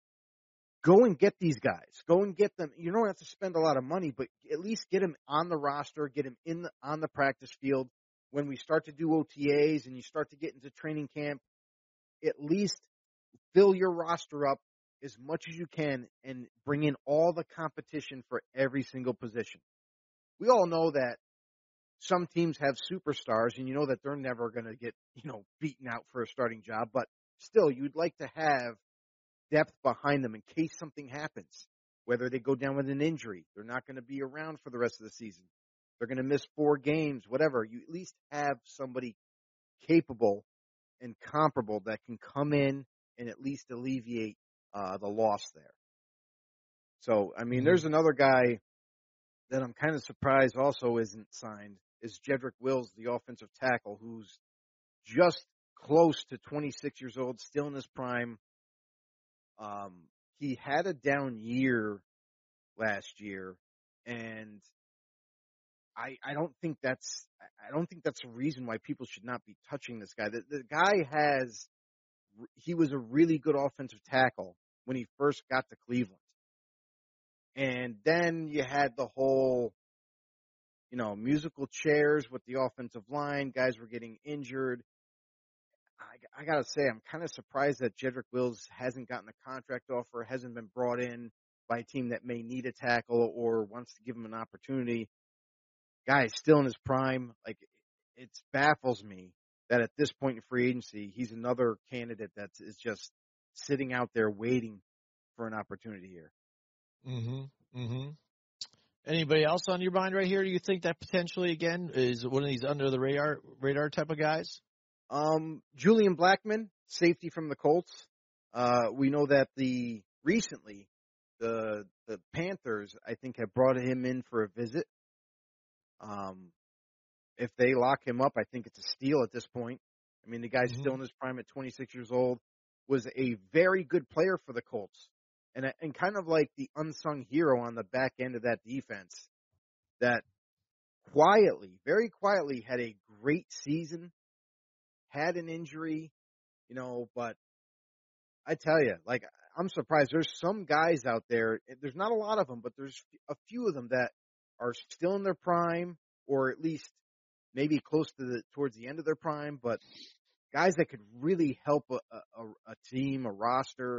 go and get these guys. Go and get them. You don't have to spend a lot of money, but at least get them on the roster, get them in the, on the practice field. When we start to do O T As and you start to get into training camp, at least fill your roster up as much as you can and bring in all the competition for every single position. We all know that some teams have superstars, and you know that they're never going to get, you know, beaten out for a starting job, but still you'd like to have depth behind them in case something happens, whether they go down with an injury, they're not going to be around for the rest of the season, they're going to miss four games, whatever. You at least have somebody capable and comparable that can come in and at least alleviate uh, the loss there. So, I mean, mm-hmm. there's another guy that I'm kind of surprised also isn't signed, is Jedrick Wills, the offensive tackle, who's just close to twenty-six years old, still in his prime. Um, he had a down year last year, and I, I don't think that's I don't think that's a reason why people should not be touching this guy. The, the guy has he was a really good offensive tackle when he first got to Cleveland. And then you had the whole, you know, musical chairs with the offensive line. Guys were getting injured. I, I got to say, I'm kind of surprised that Jedrick Wills hasn't gotten a contract offer, hasn't been brought in by a team that may need a tackle or wants to give him an opportunity. Guy is still in his prime. Like, it baffles me that at this point in free agency, he's another candidate that is just sitting out there waiting for an opportunity here. Mm-hmm. Mm-hmm. Anybody else on your mind right here? Do you think that potentially, again, is one of these under the radar radar type of guys? Um, Julian Blackmon, safety from the Colts. Uh, we know that the recently the the Panthers, I think, have brought him in for a visit. Um, if they lock him up, I think it's a steal at this point. I mean, the guy's Mm-hmm. still in his prime at twenty-six years old. Was a very good player for the Colts, and and kind of like the unsung hero on the back end of that defense. That quietly, very quietly, had a great season. Had an injury, you know, but I tell you, like, I'm surprised. There's some guys out there. There's not a lot of them, but there's a few of them that are still in their prime, or at least maybe close to the towards the end of their prime. But guys that could really help a, a, a team, a roster,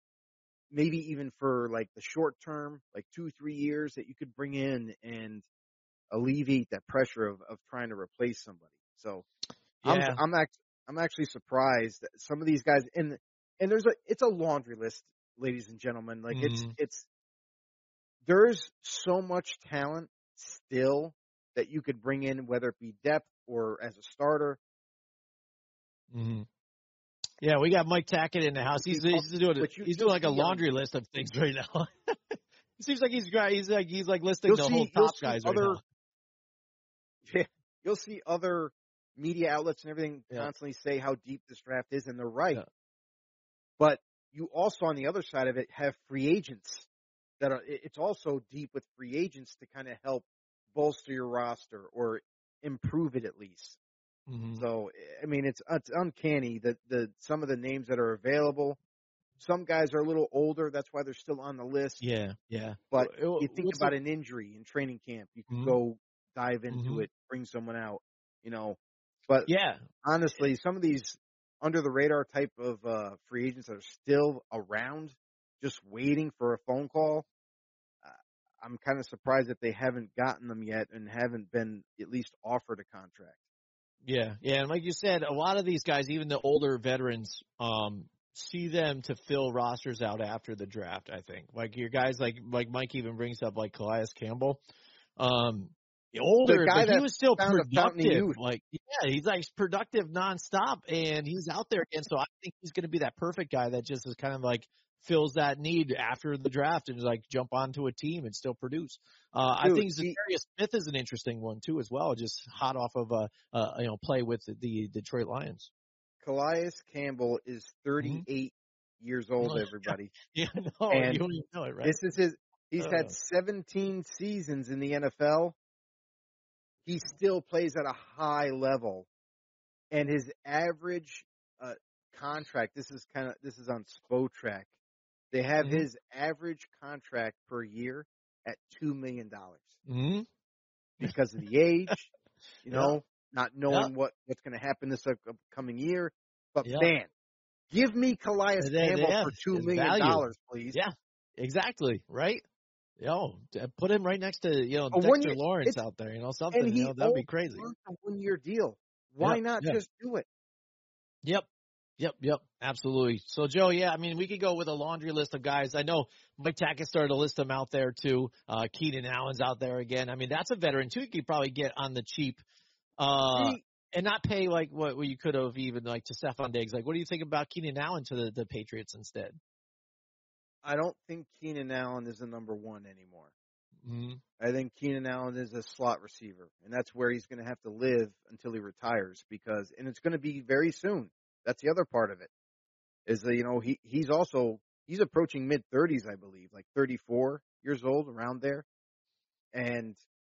maybe even for like the short term, like two, three years, that you could bring in and alleviate that pressure of, of trying to replace somebody. So I'm Yeah. I'm actually I'm actually surprised that some of these guys, and and there's a it's a laundry list, ladies and gentlemen. Like Mm-hmm. it's it's there's so much talent still that you could bring in, whether it be depth or as a starter. Mm-hmm. Yeah, we got Mike Tackett in the house. He's he's doing But you- he's you'll doing like a see, um, laundry list of things right now. It seems like he's got he's like he's like listing You'll the see- whole you'll top see guys other- right now. Yeah, you'll see other media outlets and everything Yeah. constantly say how deep this draft is, and they're right. Yeah. But you also, on the other side of it, have free agents that are. it- It's also deep with free agents to kind of help bolster your roster or improve it at least. Mm-hmm. So, I mean, it's it's uncanny that the some of the names that are available. Some guys are a little older, that's why they're still on the list. Yeah, yeah. But Well, you think what's about the- an injury in training camp, you could Mhm. go dive into Mhm. it, bring someone out, you know. But Yeah, honestly, some of these under the radar type of uh, free agents that are still around, just waiting for a phone call, uh, I'm kind of surprised that they haven't gotten them yet and haven't been at least offered a contract. yeah, yeah. And like you said, a lot of these guys, even the older veterans, um, see them to fill rosters out after the draft. I think, like your guys, like like Mike even brings up, like Calais Campbell. Um, older, guy but he that was still found a fountain of productive. youth. Like, yeah, he's like productive nonstop, and he's out there again. So I think he's going to be that perfect guy that just is kind of like fills that need after the draft and like jump onto a team and still produce. Uh, I Dude, think he- Zadarius Smith is an interesting one too, as well. Just hot off of a, uh, you know, play with the, the Detroit Lions. Calais Campbell is thirty-eight years old, Oh, yeah. everybody. Yeah, no, And you don't even know it, right? This is his. He's Uh. had seventeen seasons in the N F L. He still plays at a high level, and his average uh, contract. This is kind of this is on Spotrac. They have Mhm. his average contract per year at two million dollars hmm because of the age. You Yeah. know, not knowing what what's going to happen this upcoming year. But Yeah. man, give me Calais Yeah, yeah, Campbell yeah, for two his million value. dollars, please. Yeah, exactly, right? Yo, d- put him right next to, you know, A Dexter one-year- Lawrence it's- out there, you know, something, And he you know, that'd be owns crazy. a one-year deal. Why Yeah, not yeah. just do it? Yep. Yep, yep, absolutely. So, Joe, yeah, I mean, we could go with a laundry list of guys. I know Mike Tackett started to list them out there, too. Uh, Keenan Allen's out there again. I mean, that's a veteran, too. You could probably get on the cheap uh, See, and not pay, like, what, what you could have even, like, to Stephon Diggs. Like, what do you think about Keenan Allen to the, the Patriots instead? I don't think Keenan Allen is the number one anymore. Mm-hmm. I think Keenan Allen is a slot receiver, and that's where he's going to have to live until he retires. Because, and it's going to be very soon. That's the other part of it. Is that, you know, he he's also he's approaching mid thirties, I believe, like thirty-four years old, around there, and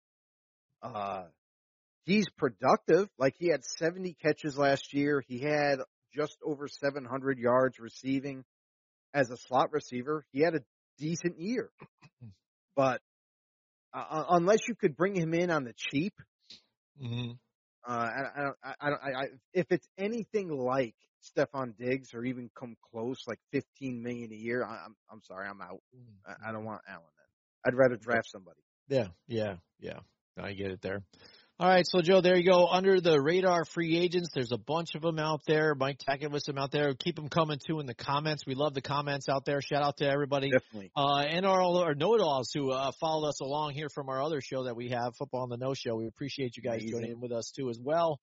uh, he's productive. Like, he had seventy catches last year. He had just over seven hundred yards receiving as a slot receiver. He had a decent year, but uh, unless you could bring him in on the cheap, Mm-hmm. uh, I, I don't, I, I don't, I, I, if it's anything like Stephon Diggs or even come close, like fifteen million a year, I, I'm, I'm sorry, I'm out. I, I don't want Allen then. I'd rather draft somebody. Yeah, yeah, yeah. I get it there. All right, so, Joe, there you go. Under the radar free agents, there's a bunch of them out there. Mike Tackett lists them out there. Keep them coming, too, in the comments. We love the comments out there. Shout out to everybody. Definitely. Uh, and our, our know-it-alls who uh, followed us along here from our other show that we have, Football on the No Show. We appreciate you guys Amazing. joining in with us, too, as well.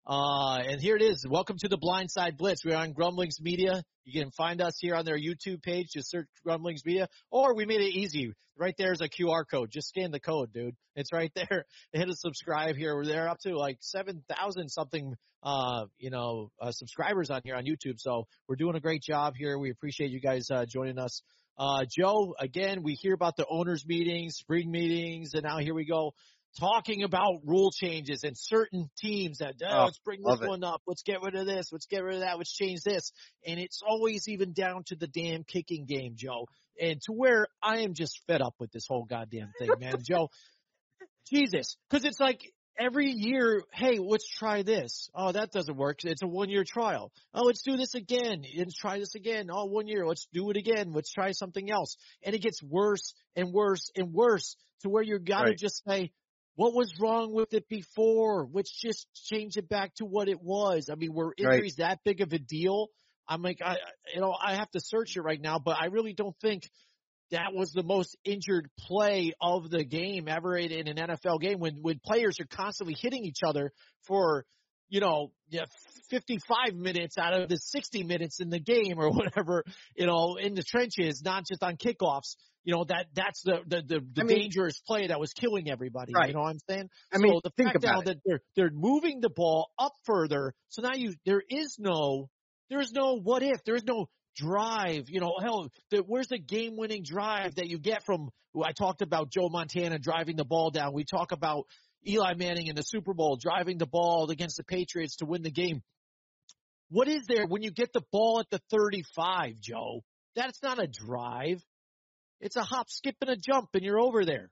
Uh, and here it is. Welcome to the Blindside Blitz. We're on Grumblings Media. You can find us here on their YouTube page. Just search Grumblings Media. Or we made it easy. Right there is a Q R code. Just scan the code, dude. It's right there. Hit a subscribe here. We're there up to like seven thousand something, uh, you know, uh, subscribers on here on YouTube. So we're doing a great job here. We appreciate you guys uh, joining us. Uh, Joe, again, we hear about the owners' meetings, spring meetings, and now here we go. Talking about rule changes and certain teams that, oh, Oh, let's bring this love it. one up. Let's get rid of this. Let's get rid of that. Let's change this. And it's always even down to the damn kicking game, Joe. And to where I am just fed up with this whole goddamn thing, man. Joe, Jesus. Because it's like every year, hey, let's try this. Oh, that doesn't work. It's a one-year trial. Oh, let's do this again. Let's try this again. Oh, one year. Let's do it again. Let's try something else. And it gets worse and worse and worse to where you got to Right. just say, what was wrong with it before? Let's just change it back to what it was. I mean, were injuries that big of a deal? I'm like, I, you know, I have to search it right now, but I really don't think that was the most injured play of the game ever in an N F L game when, when players are constantly hitting each other for, you know, yeah, fifty-five minutes out of the sixty minutes in the game or whatever, you know, in the trenches, not just on kickoffs. You know, that that's the the, the, the I mean, dangerous play that was killing everybody. right. You know what I'm saying? I So mean, the think fact now about it. that they're they're moving the ball up further, so now you there is no there is no what if, there is no drive. You know, hell, the, where's the game winning drive that you get from? I talked about Joe Montana driving the ball down. We talk about Eli Manning in the Super Bowl driving the ball against the Patriots to win the game. What is there when you get the ball at the thirty-five, Joe? That's not a drive. It's a hop, skip, and a jump, and you're over there.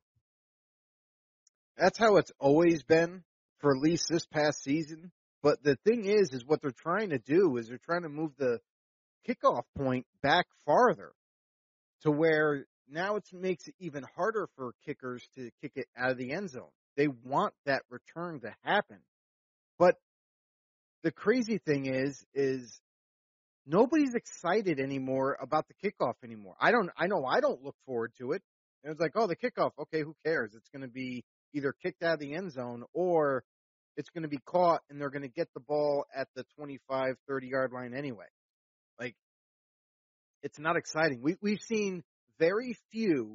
That's how it's always been for at least this past season. But the thing is, is what they're trying to do is they're trying to move the kickoff point back farther to where now it makes it even harder for kickers to kick it out of the end zone. They want that return to happen. But the crazy thing is, is nobody's excited anymore about the kickoff anymore. I don't, I know I don't look forward to it. And it's like, oh, the kickoff. Okay, who cares? It's going to be either kicked out of the end zone or it's going to be caught and they're going to get the ball at the twenty-five, thirty yard line anyway. Like, it's not exciting. We, we've seen very few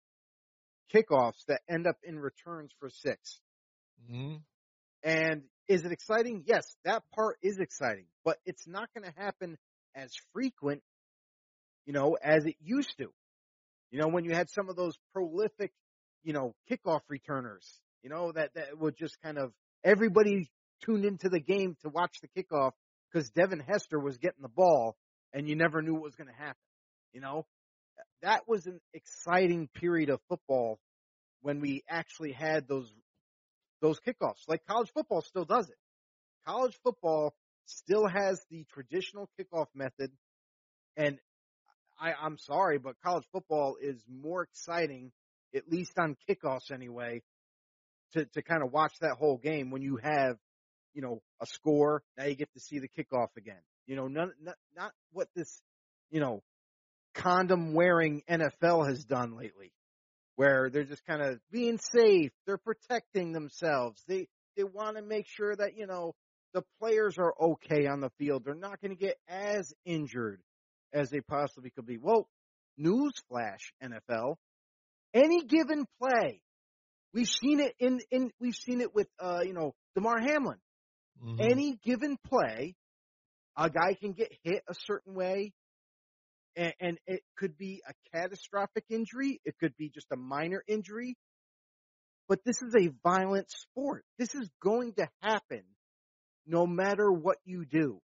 kickoffs that end up in returns for six. Mm-hmm. And is it exciting? Yes, that part is exciting, but it's not going to happen as frequent, you know, as it used to. You know, when you had some of those prolific, you know, kickoff returners, you know, that, that would just kind of, everybody tuned into the game to watch the kickoff because Devin Hester was getting the ball and you never knew what was going to happen. You know, that was an exciting period of football when we actually had those those kickoffs. Like college football still does it. College football still has the traditional kickoff method, and I, I'm sorry, but college football is more exciting, at least on kickoffs anyway, to, to kind of watch that whole game when you have, you know, a score. Now you get to see the kickoff again. You know, none, not, not what this, you know, condom-wearing N F L has done lately, where they're just kind of being safe. They're protecting themselves. They they want to make sure that, you know, the players are okay on the field. They're not going to get as injured as they possibly could be. Well, newsflash, N F L, any given play, we've seen it in, in we've seen it with, uh, you know, DeMar Hamlin. Mm-hmm. Any given play, a guy can get hit a certain way, and, and it could be a catastrophic injury. It could be just a minor injury. But this is a violent sport. This is going to happen no matter what you do.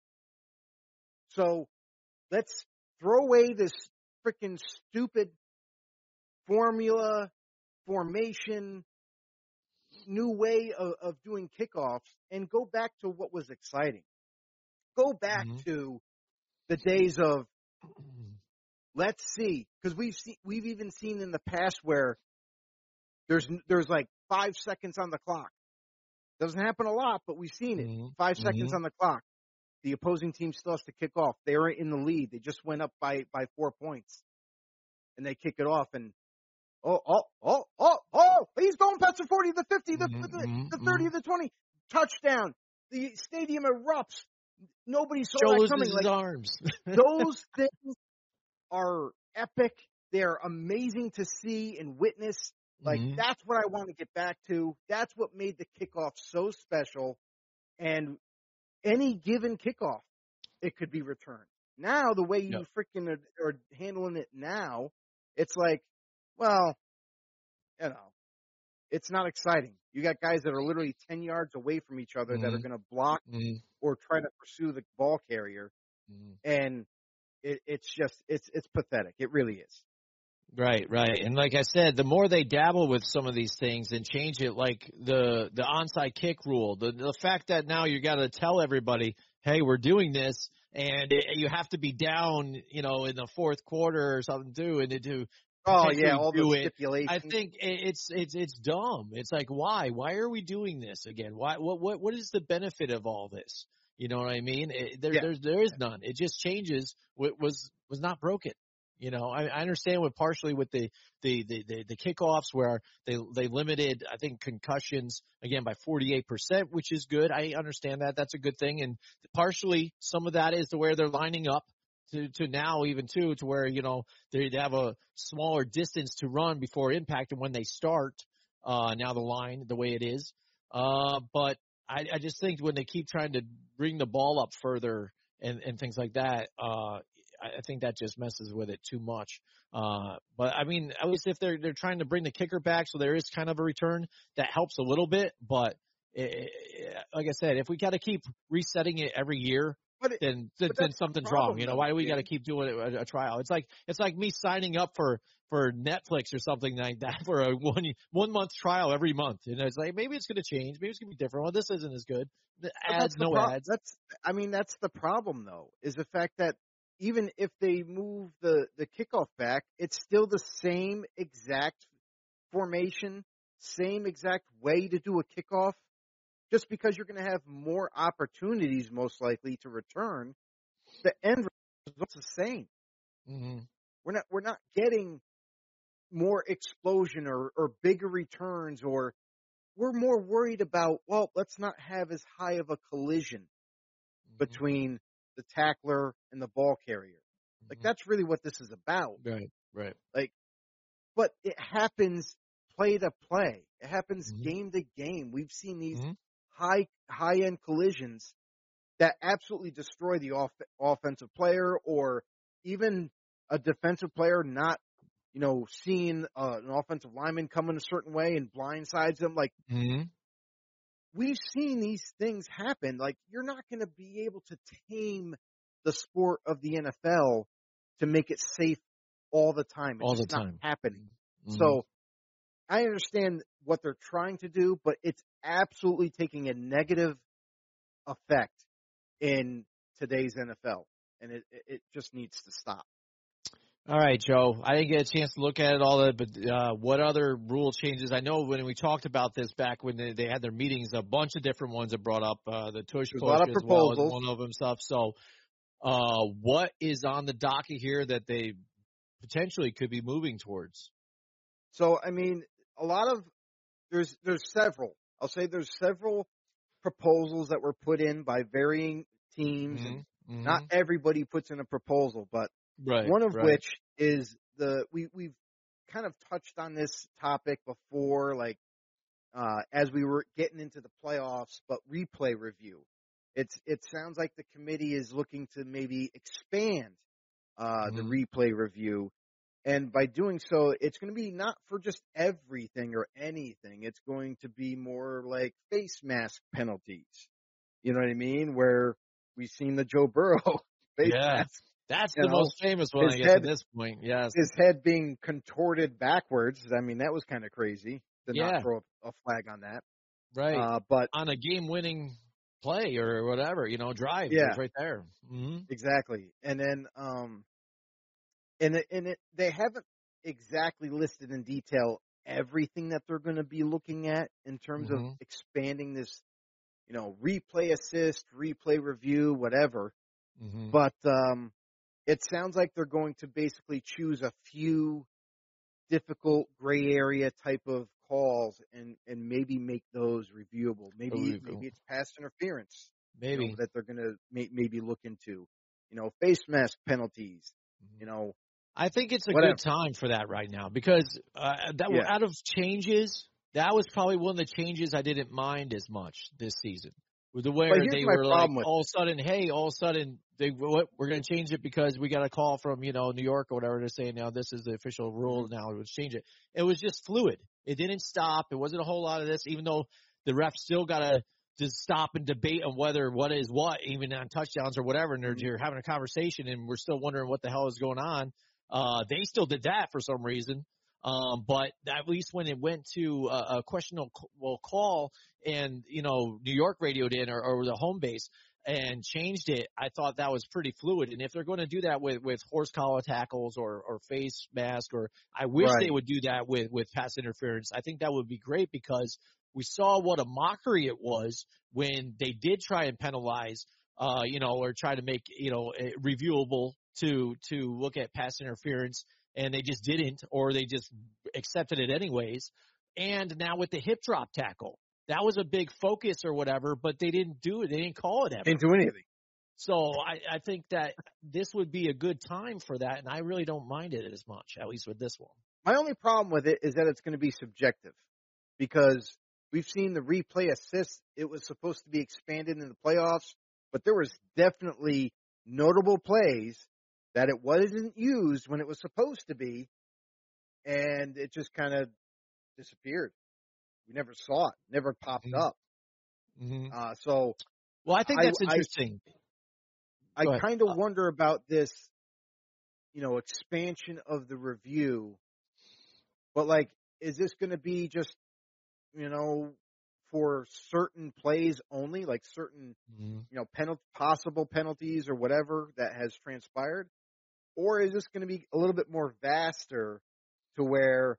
So let's throw away this freaking stupid formula, formation, new way of, of doing kickoffs and go back to what was exciting. Go back Mm-hmm. to the days of, let's see, because we've seen, we've even seen in the past where there's there's like five seconds on the clock. Doesn't happen a lot, but we've seen it. Mm-hmm. Five Mm-hmm. seconds on the clock. The opposing team still has to kick off. They were in the lead. They just went up by, by four points. And they kick it off and, oh, oh, oh, oh, oh, he's going past the forty, the fifty, the, Mm-hmm. the, the thirty, the twenty. Touchdown. the stadium erupts. Nobody saw Joe that loses coming. his Like, arms. those things are epic. They're amazing to see and witness. Like, Mhm. that's what I want to get back to. That's what made the kickoff so special. And any given kickoff, it could be returned. Now, the way you Yep. freaking are, are handling it now, it's like, well, you know, it's not exciting. You got guys that are literally ten yards away from each other that are Mhm. going to block Mhm. or try to pursue the ball carrier. Mhm. And it, it's just, it's, it's pathetic. It really is. Right, right. And like I said, the more they dabble with some of these things and change it, like the the onside kick rule, the the fact that now you got to tell everybody, hey, we're doing this, and it, you have to be down, you know, in the fourth quarter or something too, and to do Oh yeah, potentially all do the it. stipulations. I think it- it's it's it's dumb. It's like, why? Why are we doing this again? Why? What what what is the benefit of all this? You know what I mean? It, there Yeah. there's there is none. It just changes what was was not broken. You know, I, I understand with partially with the, the, the, the, the kickoffs where they they limited, I think, concussions, again, by forty-eight percent, which is good. I understand that. That's a good thing. And partially some of that is to where they're lining up to, to now even, too, to where, you know, they, they have a smaller distance to run before impact and when they start, uh, now the line, the way it is. Uh, but I, I just think when they keep trying to bring the ball up further and, and things like that, uh, I think that just messes with it too much. Uh, but I mean, at least if they're they're trying to bring the kicker back, so there is kind of a return that helps a little bit. But it, it, like I said, if we got to keep resetting it every year, But it, then then, but then that's the something's problem, wrong. You know, though, why do we got to Jim. keep doing it, a, a trial? It's like it's like me signing up for for Netflix or something like that for a one one month trial every month, and it's like maybe it's going to change, maybe it's going to be different. Well, this isn't as good. The But ads, that's the no pro- ads. That's, I mean, that's the problem, though, is the fact that even if they move the, the kickoff back, it's still the same exact formation, same exact way to do a kickoff. Just because you're going to have more opportunities, most likely, to return, the end result's the same. Mm-hmm. We're not we're not getting more explosion or, or bigger returns, or we're more worried about, well, let's not have as high of a collision between the tackler and the ball carrier. Like, Mm-hmm. that's really what this is about. Right, right. Like, but it happens play to play. It happens Mm-hmm. game to game. We've seen these Mm-hmm. high high end collisions that absolutely destroy the off, offensive player, or even a defensive player not, you know, seeing uh, an offensive lineman coming a certain way and blindsides them. Like, Mm-hmm. we've seen these things happen. Like, you're not going to be able to tame the sport of the N F L to make it safe all the time. It's All the just not time. happening. Mm-hmm. So I understand what they're trying to do, but it's absolutely taking a negative effect in today's N F L, and it, it just needs to stop. All right, Joe. I didn't get a chance to look at it all, but uh, what other rule changes? I know when we talked about this back when they, they had their meetings, a bunch of different ones that brought up uh, the tush There's a lot push of as well as proposals. one of them stuff. So, uh, what is on the docket here that they potentially could be moving towards? So, I mean, a lot of there's there's several. I'll say there's several proposals that were put in by varying teams, and Mm-hmm. Mm-hmm. not everybody puts in a proposal, but Right. one of right. which is the we we've kind of touched on this topic before, like uh, as we were getting into the playoffs, but replay review. It's it sounds like the committee is looking to maybe expand uh, the Mm-hmm. replay review. And by doing so, it's going to be not for just everything or anything. It's going to be more like face mask penalties. You know what I mean? Where we've seen the Joe Burrow face Yeah. mask. That's You the know, most famous one, his I guess, head, at this point. Yes. his head being contorted backwards. I mean, that was kind of crazy to not Yeah. throw a, a flag on that. Right. Uh, but On a game-winning play or whatever, you know, drive. It yeah, was right there. Mm-hmm. exactly. And then, um, and it, and it, they haven't exactly listed in detail everything that they're going to be looking at in terms of Mm-hmm. expanding this, you know, replay assist, replay review, whatever. Mm-hmm. But um, it sounds like they're going to basically choose a few difficult gray area type of calls and, and maybe make those reviewable. Maybe Oh, we maybe go. it's pass interference, you know, Maybe. that they're going to may, maybe look into. You know, face mask penalties. You know, I think it's a whatever. good time for that right now because uh, that Yeah. out of changes, that was probably one of the changes I didn't mind as much this season. With the way But here's they my were like, problem with all of a sudden, hey, all of a sudden, they what we're going to change it because we got a call from you know New York or whatever. They're saying now this is the official rule. Mm-hmm. Now let's change it. It was just fluid. It didn't stop. It wasn't a whole lot of this, even though the refs still got to just stop and debate on whether what is what, even on touchdowns or whatever. And they're, Mm-hmm. you're having a conversation, and we're still wondering what the hell is going on. Uh, they still did that for some reason. Um, but at least when it went to a, a questionable call and, you know, New York radioed in or, or the home base and changed it, I thought that was pretty fluid. And if they're going to do that with, with horse collar tackles or, or face mask, or I wish Right. they would do that with, with pass interference, I think that would be great because we saw what a mockery it was when they did try and penalize, uh, you know, or try to make, you know, reviewable to, to look at pass interference. And they just didn't, or they just accepted it anyways. And now with the hip drop tackle, that was a big focus or whatever, but they didn't do it. They didn't call it ever. Didn't do anything. So I, I think that this would be a good time for that, and I really don't mind it as much, at least with this one. My only problem with it is that it's going to be subjective because we've seen the replay assist. It was supposed to be expanded in the playoffs, but there was definitely notable plays that it wasn't used when it was supposed to be, and it just kind of disappeared. We never saw it, never popped Mm-hmm. up. Mm-hmm. Uh, so, well, I think I, that's interesting. I, I kind of uh, wonder about this, you know, expansion of the review. But like, is this going to be just, you know, for certain plays only, like certain, mm-hmm. you know, penalty, possible penalties or whatever that has transpired? Or is this going to be a little bit more vaster to where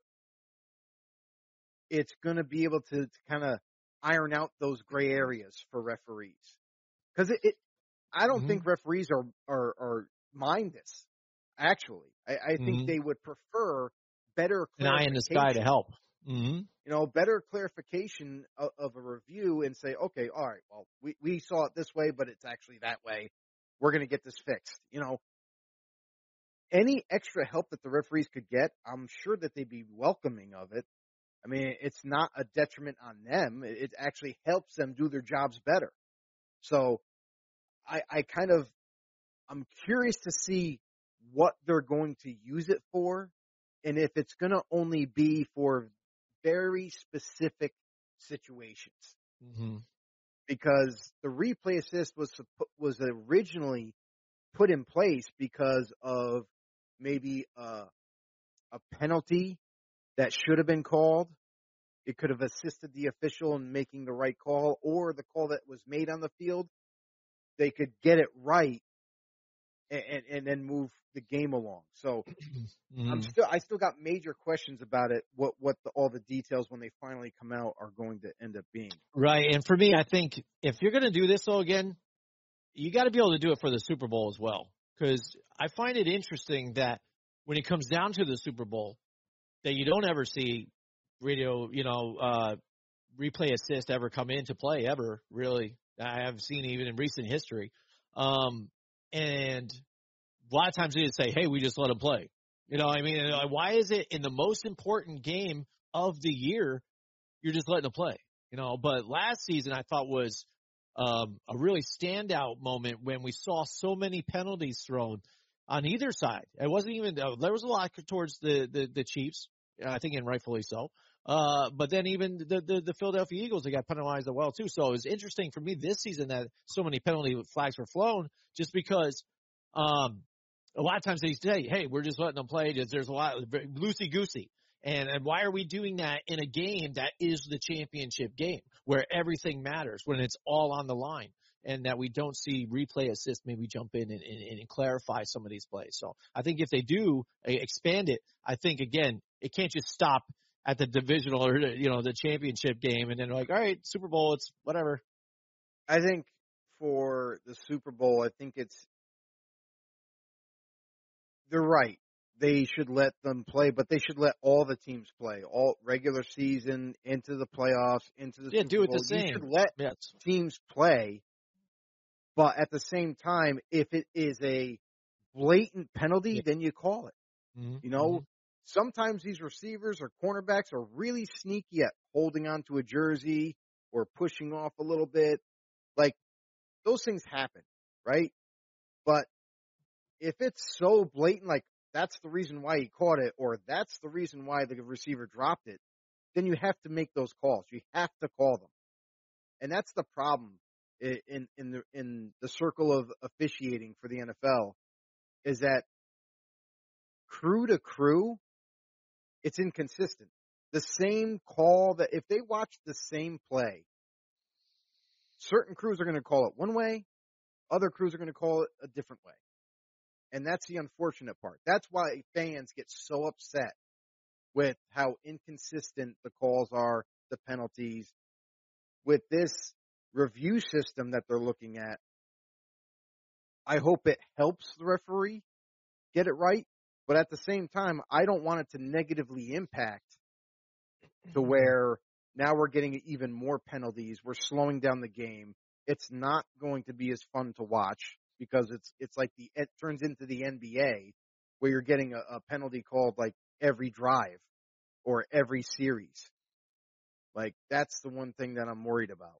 it's going to be able to, to kind of iron out those gray areas for referees? Because it, it, I don't mm-hmm. think referees are, are, are mind this, actually. I, I think mm-hmm. they would prefer better an eye in the sky to help. Mm-hmm. You know, better clarification of, of a review and say, okay, all right, well, we, we saw it this way, but it's actually that way. We're going to get this fixed. You know, any extra help that the referees could get, I'm sure that they'd be welcoming of it. I mean, it's not a detriment on them. It actually helps them do their jobs better. So I, I kind of, I'm curious to see what they're going to use it for and if it's going to only be for very specific situations. Mm-hmm. Because the replay assist was was originally put in place because of maybe a, a penalty that should have been called. It could have assisted the official in making the right call, or the call that was made on the field, they could get it right and, and, and then move the game along. So mm-hmm. I'm still, I still got major questions about it. What, what the, all the details when they finally come out are going to end up being. Right. And for me, I think if you're going to do this though, again, you got to be able to do it for the Super Bowl as well. Cause I find it interesting that when it comes down to the Super Bowl, that you don't ever see radio, you know, uh, replay assist ever come into play ever, really. I haven't seen even in recent history. Um, and a lot of times they just say, hey, we just let them play. You know what I mean? Why is it in the most important game of the year, you're just letting them play? You know, but last season I thought was um, a really standout moment when we saw so many penalties thrown on either side. It wasn't even uh, – there was a lot towards the, the, the Chiefs, I think, and rightfully so. Uh, but then even the, the, the Philadelphia Eagles, they got penalized as well, too. So it was interesting for me this season that so many penalty flags were flown just because um, a lot of times they say, hey, we're just letting them play. There's a lot – loosey-goosey. And, and why are we doing that in a game that is the championship game where everything matters, when it's all on the line, and that we don't see replay assist maybe jump in and, and, and clarify some of these plays? So I think if they do expand it, I think, again, it can't just stop at the divisional or, you know, the championship game and then like, all right, Super Bowl, it's whatever. I think for the Super Bowl, I think it's – they're right. they should let them play, but they should let all the teams play, all regular season, into the playoffs, into the Yeah, Super do it Bowl. the same. You should let Yes. teams play, but at the same time, if it is a blatant penalty, Yeah. then you call it. Mm-hmm. You know, mm-hmm. sometimes these receivers or cornerbacks are really sneaky at holding onto a jersey or pushing off a little bit. Like, those things happen, right? But if it's so blatant, like that's the reason why he caught it, or that's the reason why the receiver dropped it, then you have to make those calls. You have to call them. And that's the problem in in the in the circle of officiating for the N F L, is that crew to crew, it's inconsistent. The same call, that if they watch the same play, certain crews are going to call it one way, other crews are going to call it a different way. And that's the unfortunate part. That's why fans get so upset with how inconsistent the calls are, the penalties. With this review system that they're looking at, I hope it helps the referee get it right. But at the same time, I don't want it to negatively impact to where now we're getting even more penalties. We're slowing down the game. It's not going to be as fun to watch, because it's it's like the it turns into the N B A, where you're getting a, a penalty called like every drive or every series. Like, that's the one thing that I'm worried about.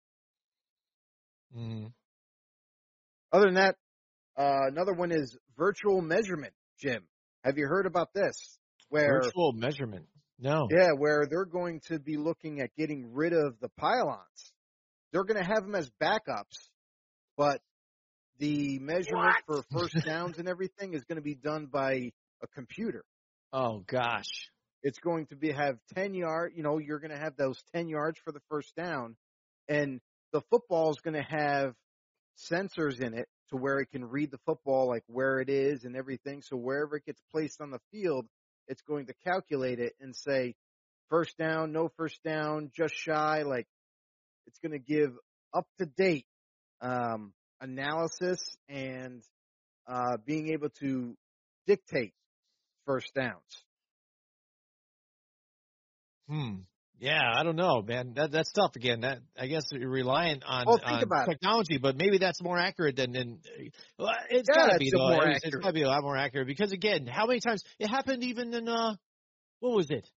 Mm-hmm. Other than that, uh, another one is virtual measurement, Jim. Have you heard about this? Where Virtual measurement. No. Yeah, where they're going to be looking at getting rid of the pylons. They're going to have them as backups, but the measurement What? for first downs and everything is going to be done by a computer. Oh gosh. It's going to be have ten yard, you know, you're going to have those ten yards for the first down, and the football is going to have sensors in it to where it can read the football, like where it is and everything. So wherever it gets placed on the field, it's going to calculate it and say first down, no first down, just shy. Like, it's going to give up to date um, analysis and uh, being able to dictate first downs. Hmm. Yeah, I don't know, man. That that's tough again. That I guess you're reliant on, Well, think on about it. technology, but maybe that's more accurate than. than well, it's Yeah, gotta be it's a though. more It's- it's accurate. gotta be a lot more accurate, because again, how many times it happened even in uh, what was it?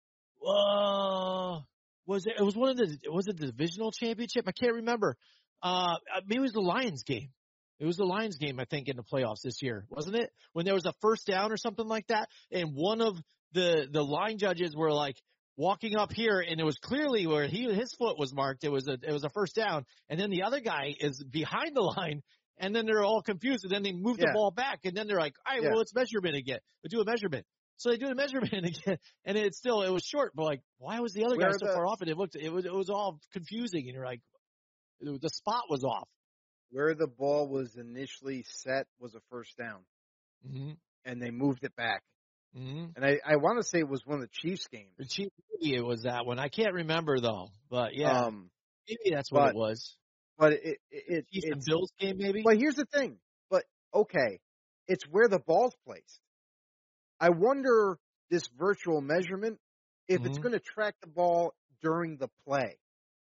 Uh, was it? It was one of the. Was it the divisional championship? I can't remember. Uh, maybe it was the Lions game. It was the Lions game, I think, in the playoffs this year, wasn't it? When there was a first down or something like that, and one of the the line judges were like walking up here, and it was clearly where he his foot was marked. It was a it was a first down, and then the other guy is behind the line, and then they're all confused, and then they move Yeah. the ball back, and then they're like, all right, Yeah. well, let's measurement again. We do a measurement. So they do the measurement again, and it's still it was short, but like, why was the other Where guy so the- far off? And it looked it was it was all confusing, and you're like, the spot was off. Where the ball was initially set was a first down, Mm-hmm. and they moved it back. Mm-hmm. And I, I want to say it was one of the Chiefs games. The Chiefs, maybe it was that one. I can't remember though, but yeah, Um, maybe that's what but- it was. but it, it, it Chiefs and it's, Bills game, maybe. but here's the thing. But okay, it's where the ball's placed. I wonder this virtual measurement if it's Mhm. going to track the ball during the play,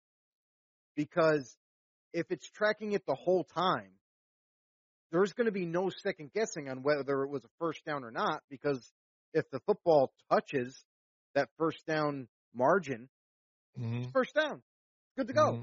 because if it's tracking it the whole time, there's going to be no second guessing on whether it was a first down or not, because if the football touches that first down margin, Mhm. first down, good to go. Mhm.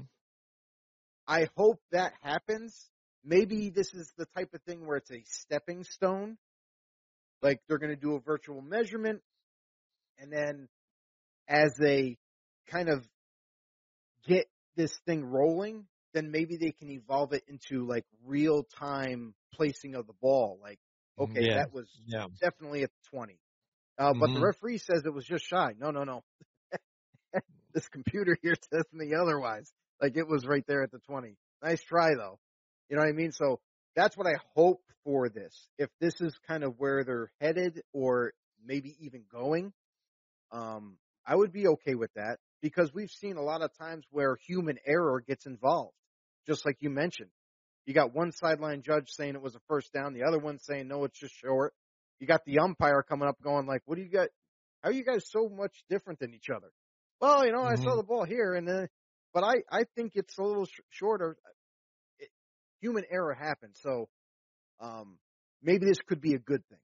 I hope that happens. Maybe this is the type of thing where it's a stepping stone. Like, they're going to do a virtual measurement, and then as they kind of get this thing rolling, then maybe they can evolve it into like real time placing of the ball. Like, okay, Yeah. that was Yeah. definitely at the twenty. Uh, but the Mhm. referee says it was just shy. No, no, no. This computer here says me otherwise. Like, it was right there at the twenty. Nice try, though. You know what I mean? So that's what I hope for this. If this is kind of where they're headed, or maybe even going, um, I would be okay with that, because we've seen a lot of times where human error gets involved. Just like you mentioned, you got one sideline judge saying it was a first down, the other one saying no, it's just short. you got the umpire coming up going like, what do you got? How are you guys so much different than each other? Well, you know, I Mm-hmm. saw the ball here, and then, but I, I think it's a little sh- shorter. It, human error happens, so um, maybe this could be a good thing.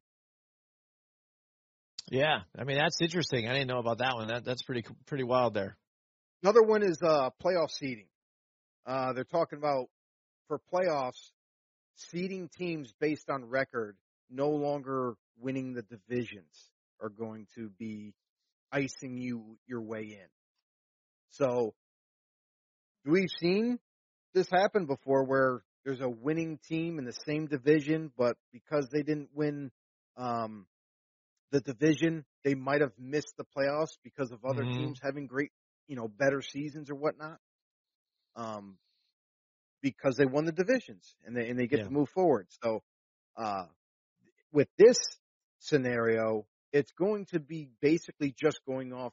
Yeah, I mean that's interesting. I didn't know about that one. That that's pretty pretty wild there. Another one is uh, playoff seeding. Uh, they're talking about for playoffs, seeding teams based on record, no longer winning the divisions, are going to be icing you your way in. So we've seen this happen before where there's a winning team in the same division, but because they didn't win um, the division, they might have missed the playoffs because of other Mm-hmm. teams having great, you know, better seasons or whatnot. Um, because they won the divisions and they and they get Yeah. to move forward. So uh, with this scenario, it's going to be basically just going off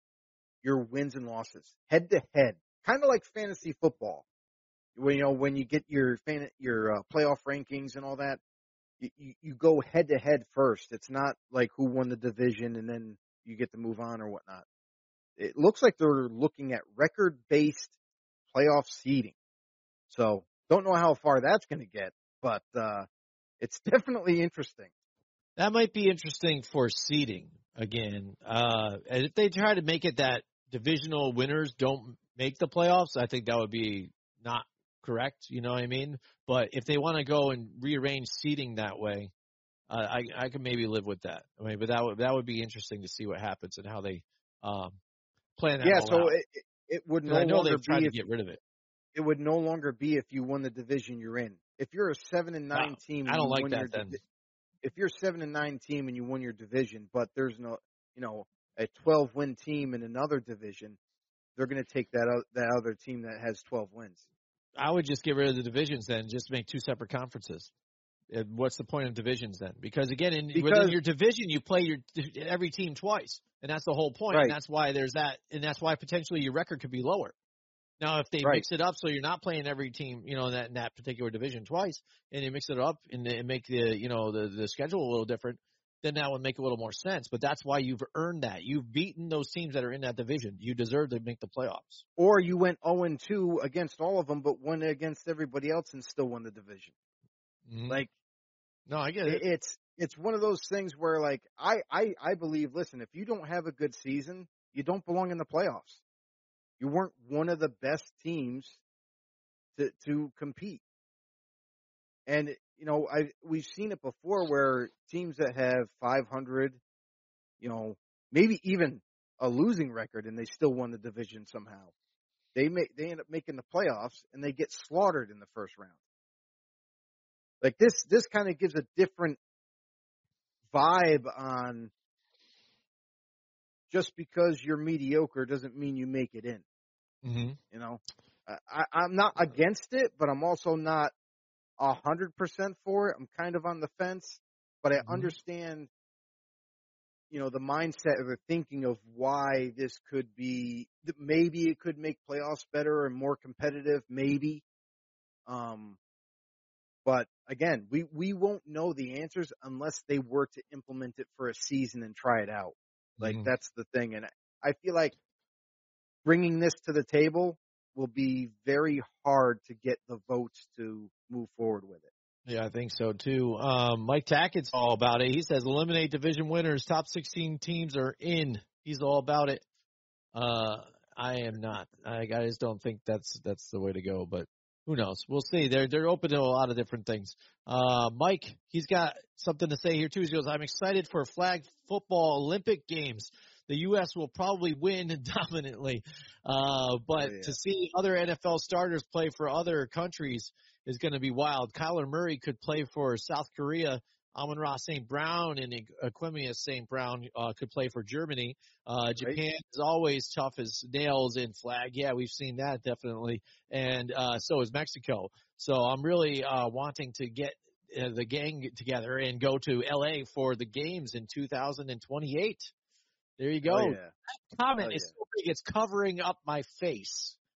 your wins and losses, head to head, kind of like fantasy football. When you know when you get your fan, your uh, playoff rankings and all that, you, you, you go head to head first. It's not like who won the division and then you get to move on or whatnot. It looks like they're looking at record based playoff seeding. So don't know how far that's going to get, but uh, it's definitely interesting. That might be interesting for seeding again. Uh, and if they try to make it that divisional winners don't make the playoffs, I think that would be not correct. You know what I mean? But if they want to go and rearrange seeding that way, uh, I I could maybe live with that. I mean, but that would that would be interesting to see what happens and how they um, plan that Yeah, all so out. it, it it would Because no I know longer they've tried be to if get rid of it. it would no longer be if you won the division you're in. If you're a seven and Uh, nine team I and don't you like won your that then. divi- if you're a seven and nine team and you won your division, but there's no you know a twelve win team in another division, they're going to take that o- that other team that has twelve wins. I would just get rid of the divisions then, just make two separate conferences. And what's the point of divisions then? Because again, in within Because your division, you play your every team twice, and that's the whole point. And right, that's why there's that, and that's why potentially your record could be lower. Now, if they right. mix it up so you're not playing every team, you know, in that in that particular division twice, and you mix it up and, and make the you know the the schedule a little different, then that would make a little more sense. But that's why you've earned that. You've beaten those teams that are in that division. You deserve to make the playoffs. Or you went oh and two against all of them, but won against everybody else and still won the division. Mm-hmm. Like No, I get it, it. it's it's one of those things where like I, I I believe. Listen, if you don't have a good season, you don't belong in the playoffs. You weren't one of the best teams to to compete. And you know, I we've seen it before where teams that have five hundred, you know, maybe even a losing record, and they still won the division somehow. They make they end up making the playoffs, and they get slaughtered in the first round. Like this, this kind of gives a different vibe on just because you're mediocre doesn't mean you make it in. Mm-hmm. You know, I, I'm not against it, but I'm also not a hundred percent for it. I'm kind of on the fence, but I Mm-hmm. understand, you know, the mindset or the thinking of why this could be. Maybe it could make playoffs better and more competitive. Maybe, um, but again, we we won't know the answers unless they were to implement it for a season and try it out. Like Mm-hmm. that's the thing, and I feel like bringing this to the table will be very hard to get the votes to move forward with it. Yeah, I think so too. Um, Mike Tackett's all about it. He says eliminate division winners. Top sixteen teams are in. He's all about it. Uh, I am not. I, I just don't think that's that's the way to go. But who knows? We'll see. They're they're open to a lot of different things. Uh, Mike, he's got something to say here too. He goes, "I'm excited for flag football Olympic Games. The U S will probably win dominantly, uh, but Oh, yeah. to see other N F L starters play for other countries is going to be wild. Kyler Murray could play for South Korea. Amon-Ra Saint Brown and Equimius Saint Brown uh, could play for Germany. Uh, Right? Japan is always tough as nails in flag. Yeah, we've seen that definitely. And uh, so is Mexico. So I'm really uh, wanting to get uh, the gang together and go to L A for the games in two thousand twenty-eight. There you go. Oh, yeah. That comment Oh, is yeah. so big it's covering up my face.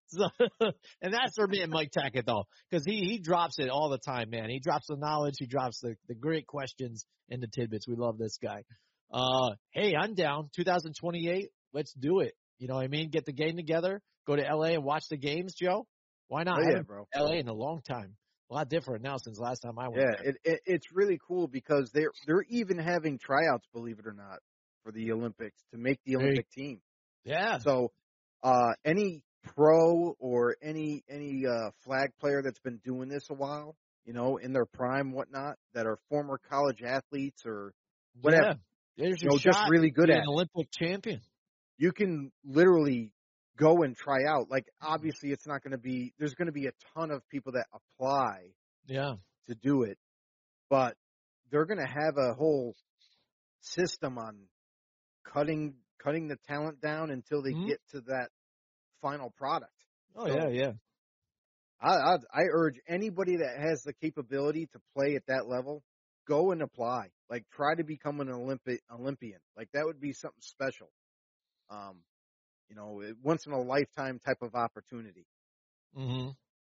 So, and that's for me and Mike Tackett, though, because he, he drops it all the time, man. He drops the knowledge. He drops the, the great questions and the tidbits. We love this guy. Uh, hey, I'm down. two thousand twenty-eight, let's do it. You know what I mean? Get the game together. Go to L A and watch the games, Joe. Why not? Oh, I yeah, haven't bro. been to L A in a long time. A lot different now since last time I went Yeah, there. it, it it's really cool because they're they're even having tryouts, believe it or not, for the Olympics to make the Hey. Olympic team. Yeah. So, uh, any pro or any any uh, flag player that's been doing this a while, you know, in their prime, whatnot, that are former college athletes or whatever, Yeah. There's you your know, just shot really to good be at an it. Olympic champion. You can literally go and try out. Like, obviously, it's not going to be. There's going to be a ton of people that apply Yeah. to do it, but they're going to have a whole system on cutting cutting the talent down until they Mhm. get to that final product. Oh, So, yeah, yeah. I, I I urge anybody that has the capability to play at that level, go and apply. Like, try to become an Olympic Olympian. Like, that would be something special. Um, you know, once in a lifetime type of opportunity. hmm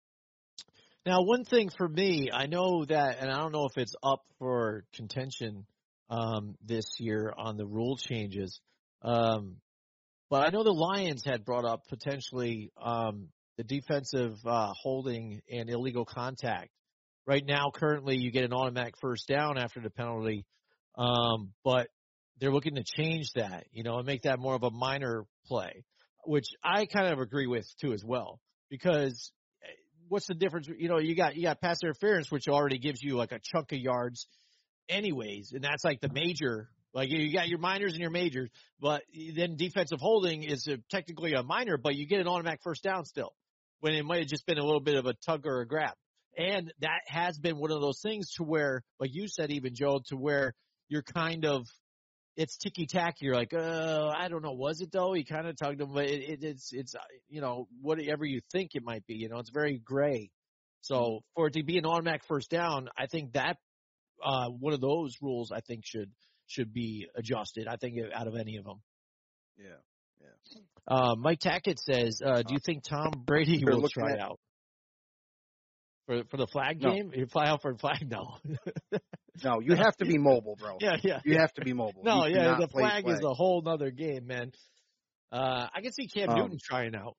Now, one thing for me, I know that, and I don't know if it's up for contention um, this year on the rule changes, um, but I know the Lions had brought up potentially um, the defensive uh, holding and illegal contact. Right now, currently, you get an automatic first down after the penalty, um, but they're looking to change that, you know, and make that more of a minor play, which I kind of agree with too as well, because what's the difference? You know, you got you got pass interference, which already gives you like a chunk of yards, anyways, and that's like the major. Like you got your minors and your majors, but then defensive holding is a, technically a minor, but you get an automatic first down still, when it might have just been a little bit of a tug or a grab. And that has been one of those things to where, like you said, even Joe, to where you're kind of, it's ticky tacky. You're like, uh, I don't know, was it though? He kind of tugged him, but it, it, it's, it's, uh, you know, whatever you think it might be. You know, it's very gray. So for it to be an automatic first down, I think that uh, one of those rules I think should should be adjusted. I think out of any of them. Yeah, yeah. Uh, Mike Tackett says, uh, "Do you think Tom Brady They're will looking try at- out for for the flag No. game? You fly out for a flag? No, No, you have to be mobile, bro. yeah, yeah. You have to be mobile. No, You yeah, cannot the play flag, is a whole nother game, man. Uh, I can see Cam Um, Newton trying out.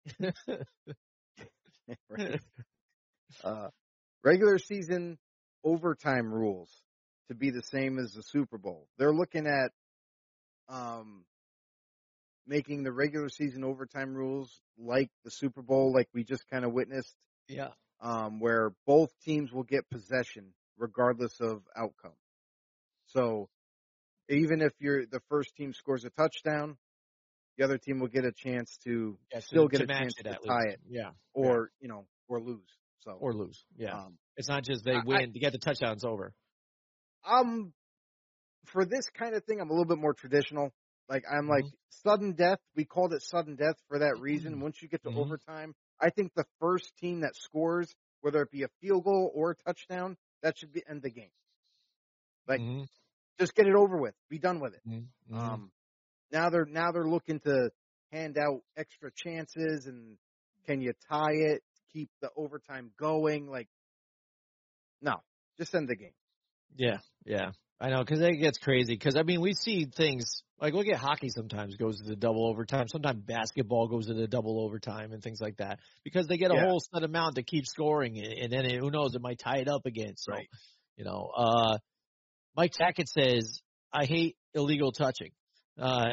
Right. Uh, regular season overtime rules to be the same as the Super Bowl. They're looking at um, making the regular season overtime rules like the Super Bowl, like we just kind of witnessed, Yeah, um, where both teams will get possession regardless of outcome. So even if you're the first team scores a touchdown, the other team will get a chance to yeah, to, still get to a match chance it to at tie least. it, Yeah, or you know, or lose. So or lose. Yeah, um, it's not just they I, win to get the touchdowns over. I, um, for this kind of thing, I'm a little bit more traditional. Like I'm like Mhm. sudden death. We called it sudden death for that reason. Once you get to Mhm. overtime, I think the first team that scores, whether it be a field goal or a touchdown, that should be end the game. Like Mhm. just get it over with, be done with it. Mhm. Mhm. Um, now they're now they're looking to hand out extra chances and can you tie it, keep the overtime going? Like no, just end the game. Yeah, yeah, I know, because it gets crazy. Because I mean, we see things like, look at hockey. Sometimes goes to the double overtime. Sometimes basketball goes to the double overtime and things like that, because they get a Yeah. whole set amount to keep scoring, and and then it, who knows, it might tie it up again. So, Right. you know, uh, Mike Tackett says, "I hate illegal touching." Uh,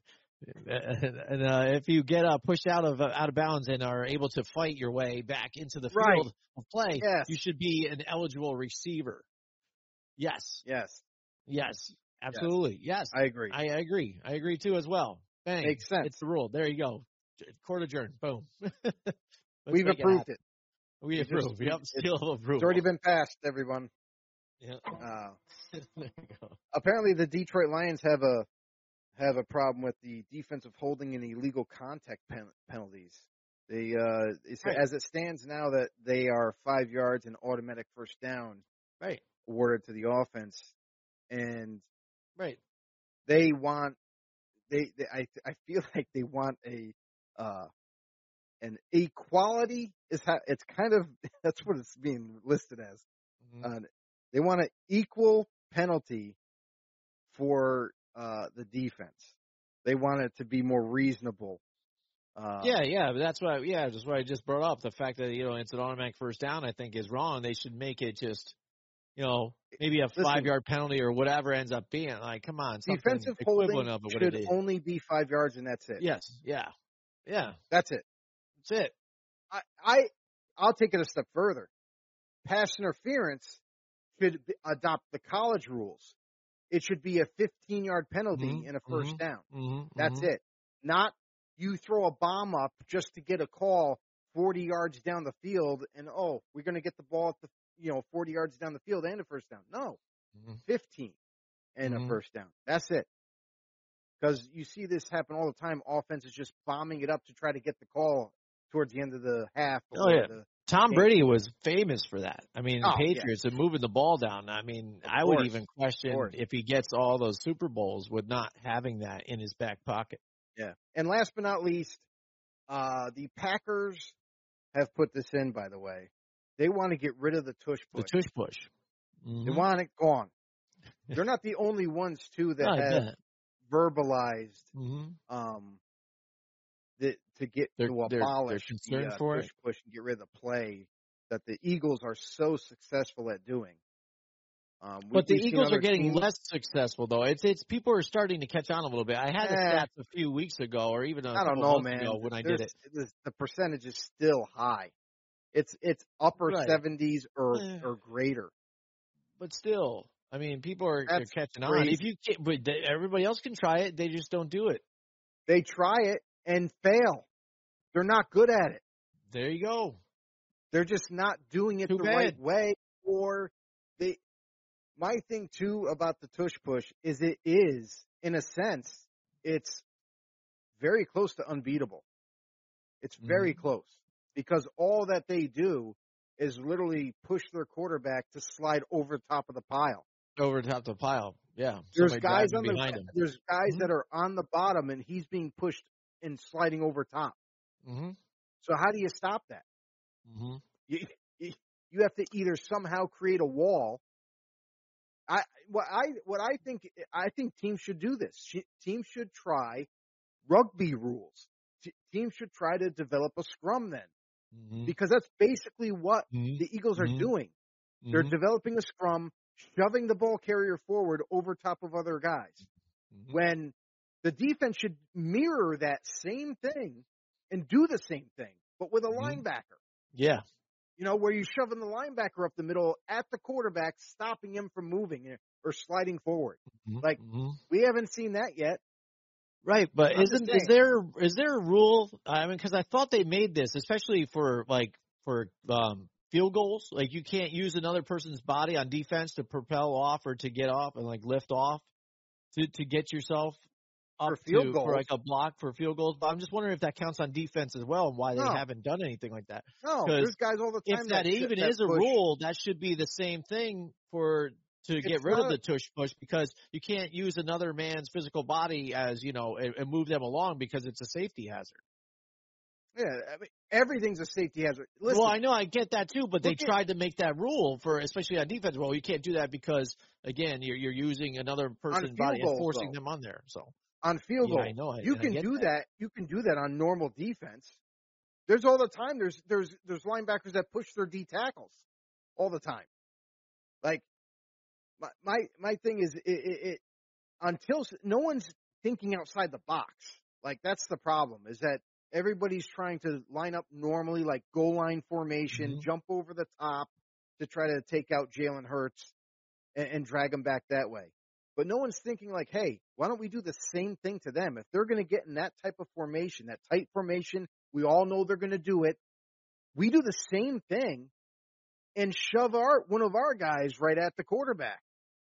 and uh, if you get uh, pushed out of uh, out of bounds and are able to fight your way back into the Right. field of play, Yes. you should be an eligible receiver. Yes. Yes. Yes. Absolutely. Yes. I agree. I agree. I agree too as well. Bang. Makes sense. It's the rule. There you go. Court adjourned. Boom. Let's We've make it approved happen. it. We We just- approve. we- Yep. it's- Still approval. It's already been passed, everyone. Yeah. Uh, there you go. apparently, the Detroit Lions have a have a problem with the defensive holding and illegal contact pen, penalties. They, uh, it's, Right. as it stands now, that they are five yards and automatic first down Right. awarded to the offense, and Right. they want they, they I I feel like they want a uh, and equality is how it's kind of that's what it's being listed as. Mm-hmm. Uh, they want an equal penalty for uh, the defense. They want it to be more reasonable. Uh, Yeah, yeah, but that's why. Yeah, that's what I just brought up. The fact that you know it's an automatic first down, I think, is wrong. They should make it just, you know, maybe a listen, five yard penalty or whatever ends up being. Like, come on, something defensive equivalent holding of what should it is. only be five yards, and that's it. Yes, yeah, yeah, That's it. that's it. I, I I'll take it a step further. Pass interference should be, adopt the college rules. It should be a fifteen yard penalty Mm-hmm, and a first mm-hmm, down. mm-hmm, That's mm-hmm. it. Not you throw a bomb up just to get a call forty yards down the field and, oh, we're going to get the ball at the, you know, forty yards down the field and a first down. No, Mm-hmm. fifteen and Mm-hmm. a first down. That's it. Because you see this happen all the time. Offense is just bombing it up to try to get the call towards the end of the half. Oh, yeah. The Tom game. Brady was famous for that. I mean, Oh, the yeah. Patriots are moving the ball down. I mean, Of I would course, even of question course. if he gets all those Super Bowls with not having that in his back pocket. Yeah. And last but not least, uh, the Packers have put this in, by the way. They want to get rid of the tush The push. tush push. Mm-hmm. They want it gone. They're not the only ones, too, that No, I have bet. verbalized Mm-hmm. um, the, to get They're, to they're, they're abolish concerned the uh, for tush it. push and get rid of the play that the Eagles are so successful at doing. Um, we, But the we've seen Eagles are other getting teams- less successful, though. It's it's people are starting to catch on a little bit. I had the Eh. stats a few weeks ago, or even a I couple don't know, months man. ago when I There's, did it. The, the percentage is still high. It's it's upper Right. seventies or Eh. or greater. But still, I mean, people are, are That's catching on. crazy. If you can't, but they, everybody else can try it. They just don't do it. They try it and fail. They're not good at it. There you go. They're just not doing it Too the bad. right way. Or they. My thing too about the tush push is it is, in a sense, it's very close to unbeatable. It's very Mm-hmm. close because all that they do is literally push their quarterback to slide over top of the pile. Over top of the pile. Yeah. There's Somebody guys driving on the behind him. there's guys Mhm. that are on the bottom and he's being pushed and sliding over top. Mm-hmm. So how do you stop that? Mm-hmm. You you you have to either somehow create a wall. I what I what I think I think teams should do this. Sh- Teams should try rugby rules. T- Teams should try to develop a scrum then, Mm-hmm. because that's basically what Mm-hmm. the Eagles are Mhm. doing. They're developing a scrum, shoving the ball carrier forward over top of other guys. Mhm. When the defense should mirror that same thing and do the same thing, but with a Mhm. linebacker. Yeah. You know, where you're shoving the linebacker up the middle at the quarterback, stopping him from moving or sliding forward. Mhm. Like, Mhm. we haven't seen that yet. Right, but I'm just isn't is saying. there is there a rule? I mean, because I thought they made this, especially for like for um, field goals. Like you can't use another person's body on defense to propel off or to get off and like lift off to to get yourself up For field to goals. for like a block for field goals. But I'm just wondering if that counts on defense as well, and why they No. haven't done anything like that. No, 'Cause there's guys all the time If that, that even that is a push. rule, that should be the same thing for to get It's rid of not- the tush push, because you can't use another man's physical body as, you know, and, and move them along because it's a safety hazard. Yeah, I mean, everything's a safety hazard. Listen, Well, I know, I get that too, but they Look at- tried to make that rule for, especially on defense. Well, you can't do that because, again, you're you're using another person's field body and goals, forcing though. them on there. So on field yeah, goal, I know. I, you I can get do that. that. You can do that on normal defense. There's all the time. There's there's there's linebackers that push their D tackles all the time. Like my my my thing is it, it, it until s- no one's thinking outside the box. Like that's the problem, is that everybody's trying to line up normally, like goal line formation, Mhm. jump over the top to try to take out Jalen Hurts and, and drag him back that way. But no one's thinking like, hey, why don't we do the same thing to them? If they're going to get in that type of formation, that tight formation, we all know they're going to do it. We do the same thing and shove our one of our guys right at the quarterback.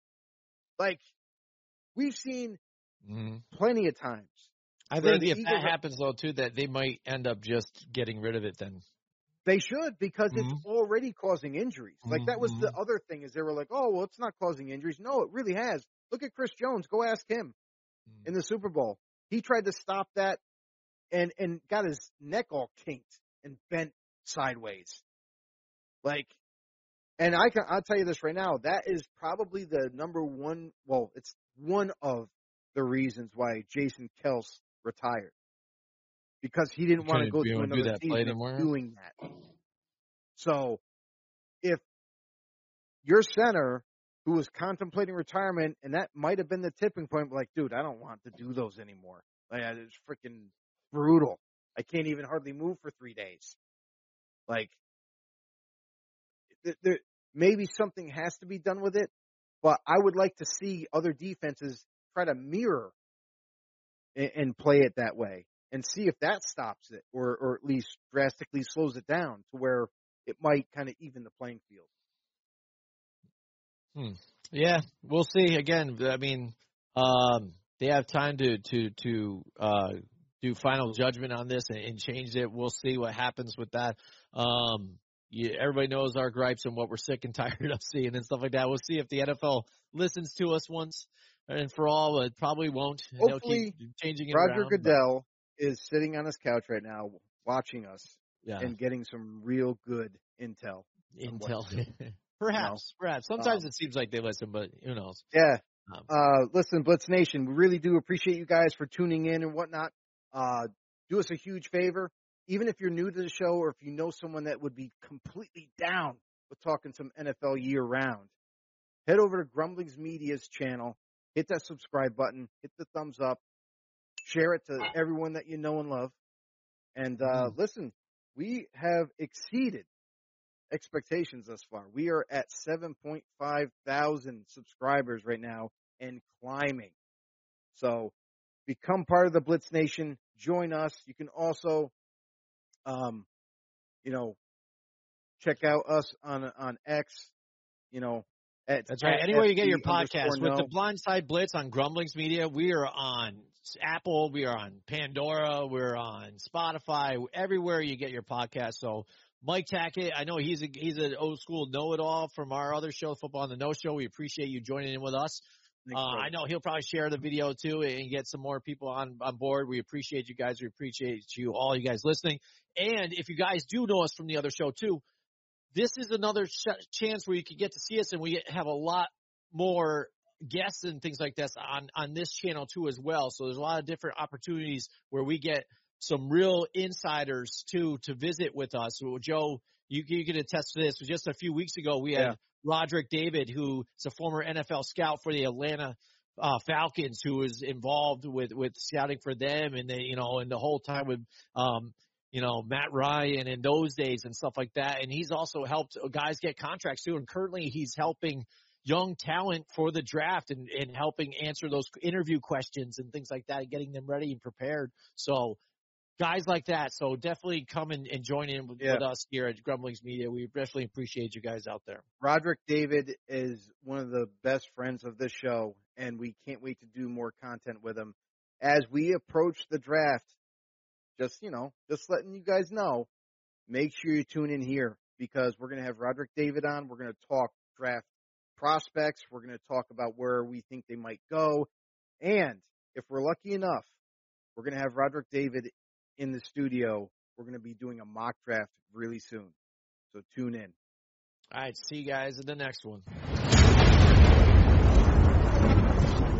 Like, we've seen Mhm. plenty of times. I where think the if Eagles that are- happens, though, too, that they might end up just getting rid of it then. They should, because Mhm. it's already causing injuries. Like, that was the Mhm. other thing, is they were like, oh, well, it's not causing injuries. No, it really has. Look at Chris Jones. Go ask him in the Super Bowl. He tried to stop that and, and got his neck all kinked. sideways. Like, and I can, I'll tell you this right now, that is probably the number one, well, it's one of the reasons why Jason Kelce retired. Because he didn't want to go through another season of doing that. So, if your center who was contemplating retirement, and that might have been the tipping point, like, dude, I don't want to do those anymore. Like, it's freaking brutal. I can't even hardly move for three days. Like, th- th- maybe something has to be done with it, but I would like to see other defenses try to mirror and, and play it that way and see if that stops it or, or at least drastically slows it down to where it might kind of even the playing field. Hmm. Yeah, we'll see. Again, I mean, um, they have time to to to uh, do final judgment on this and, and change it. We'll see what happens with that. Um, yeah, everybody knows our gripes and what we're sick and tired of seeing and stuff like that. We'll see if the N F L listens to us once and for all. It probably won't. Hopefully, keep changing it Roger around, Goodell but... is sitting on his couch right now watching us yeah. and getting some real good intel. Intel. Perhaps, you know? perhaps. Sometimes um, it seems like they listen, but who knows? Yeah. Um, uh, listen, Blitz Nation, we really do appreciate you guys for tuning in and whatnot. Uh, do us a huge favor. Even if you're new to the show or if you know someone that would be completely down with talking some N F L year round, head over to Grumblings Media's channel, hit that subscribe button, hit the thumbs up, share it to everyone that you know and love. And uh, mm-hmm. listen, we have exceeded expectations thus far. We are at seven point five thousand subscribers right now and climbing. So become part of the Blitz Nation. Join us. You can also, um, you know, check out us on on X. You know, at, that's right. Anywhere you get your podcast with the Blindside Blitz on Grumblings Media, we are on Apple, we are on Pandora, we're on Spotify, everywhere you get your podcast. So Mike Tackett, I know he's a, he's an old school know-it-all from our other show, Football on the No Show. We appreciate you joining in with us. Uh, I know he'll probably share the video too and get some more people on, on board. We appreciate you guys. We appreciate you, all you guys listening. And if you guys do know us from the other show too, this is another ch- chance where you can get to see us, and we have a lot more guests and things like this on, on this channel too as well. So there's a lot of different opportunities where we get some real insiders too to visit with us. So Joe, you, you can attest to this. Just a few weeks ago, we had yeah. Roderick David, who is a former N F L scout for the Atlanta uh, Falcons, who was involved with, with scouting for them, and they, you know, and the whole time with, um, you know, Matt Ryan in those days and stuff like that. And he's also helped guys get contracts too. And currently he's helping young talent for the draft and, and helping answer those interview questions and things like that, getting them ready and prepared. So guys like that. So definitely come and, and join in with, yeah. with us here at Grumblings Media. We definitely appreciate you guys out there. Roderick David is one of the best friends of this show, and we can't wait to do more content with him as we approach the draft. Just, you know, just letting you guys know, make sure you tune in here because we're going to have Roderick David on. We're going to talk draft prospects. We're going to talk about where we think they might go. And if we're lucky enough, we're going to have Roderick David in the studio. We're going to be doing a mock draft really soon. So tune in. All right. See you guys in the next one.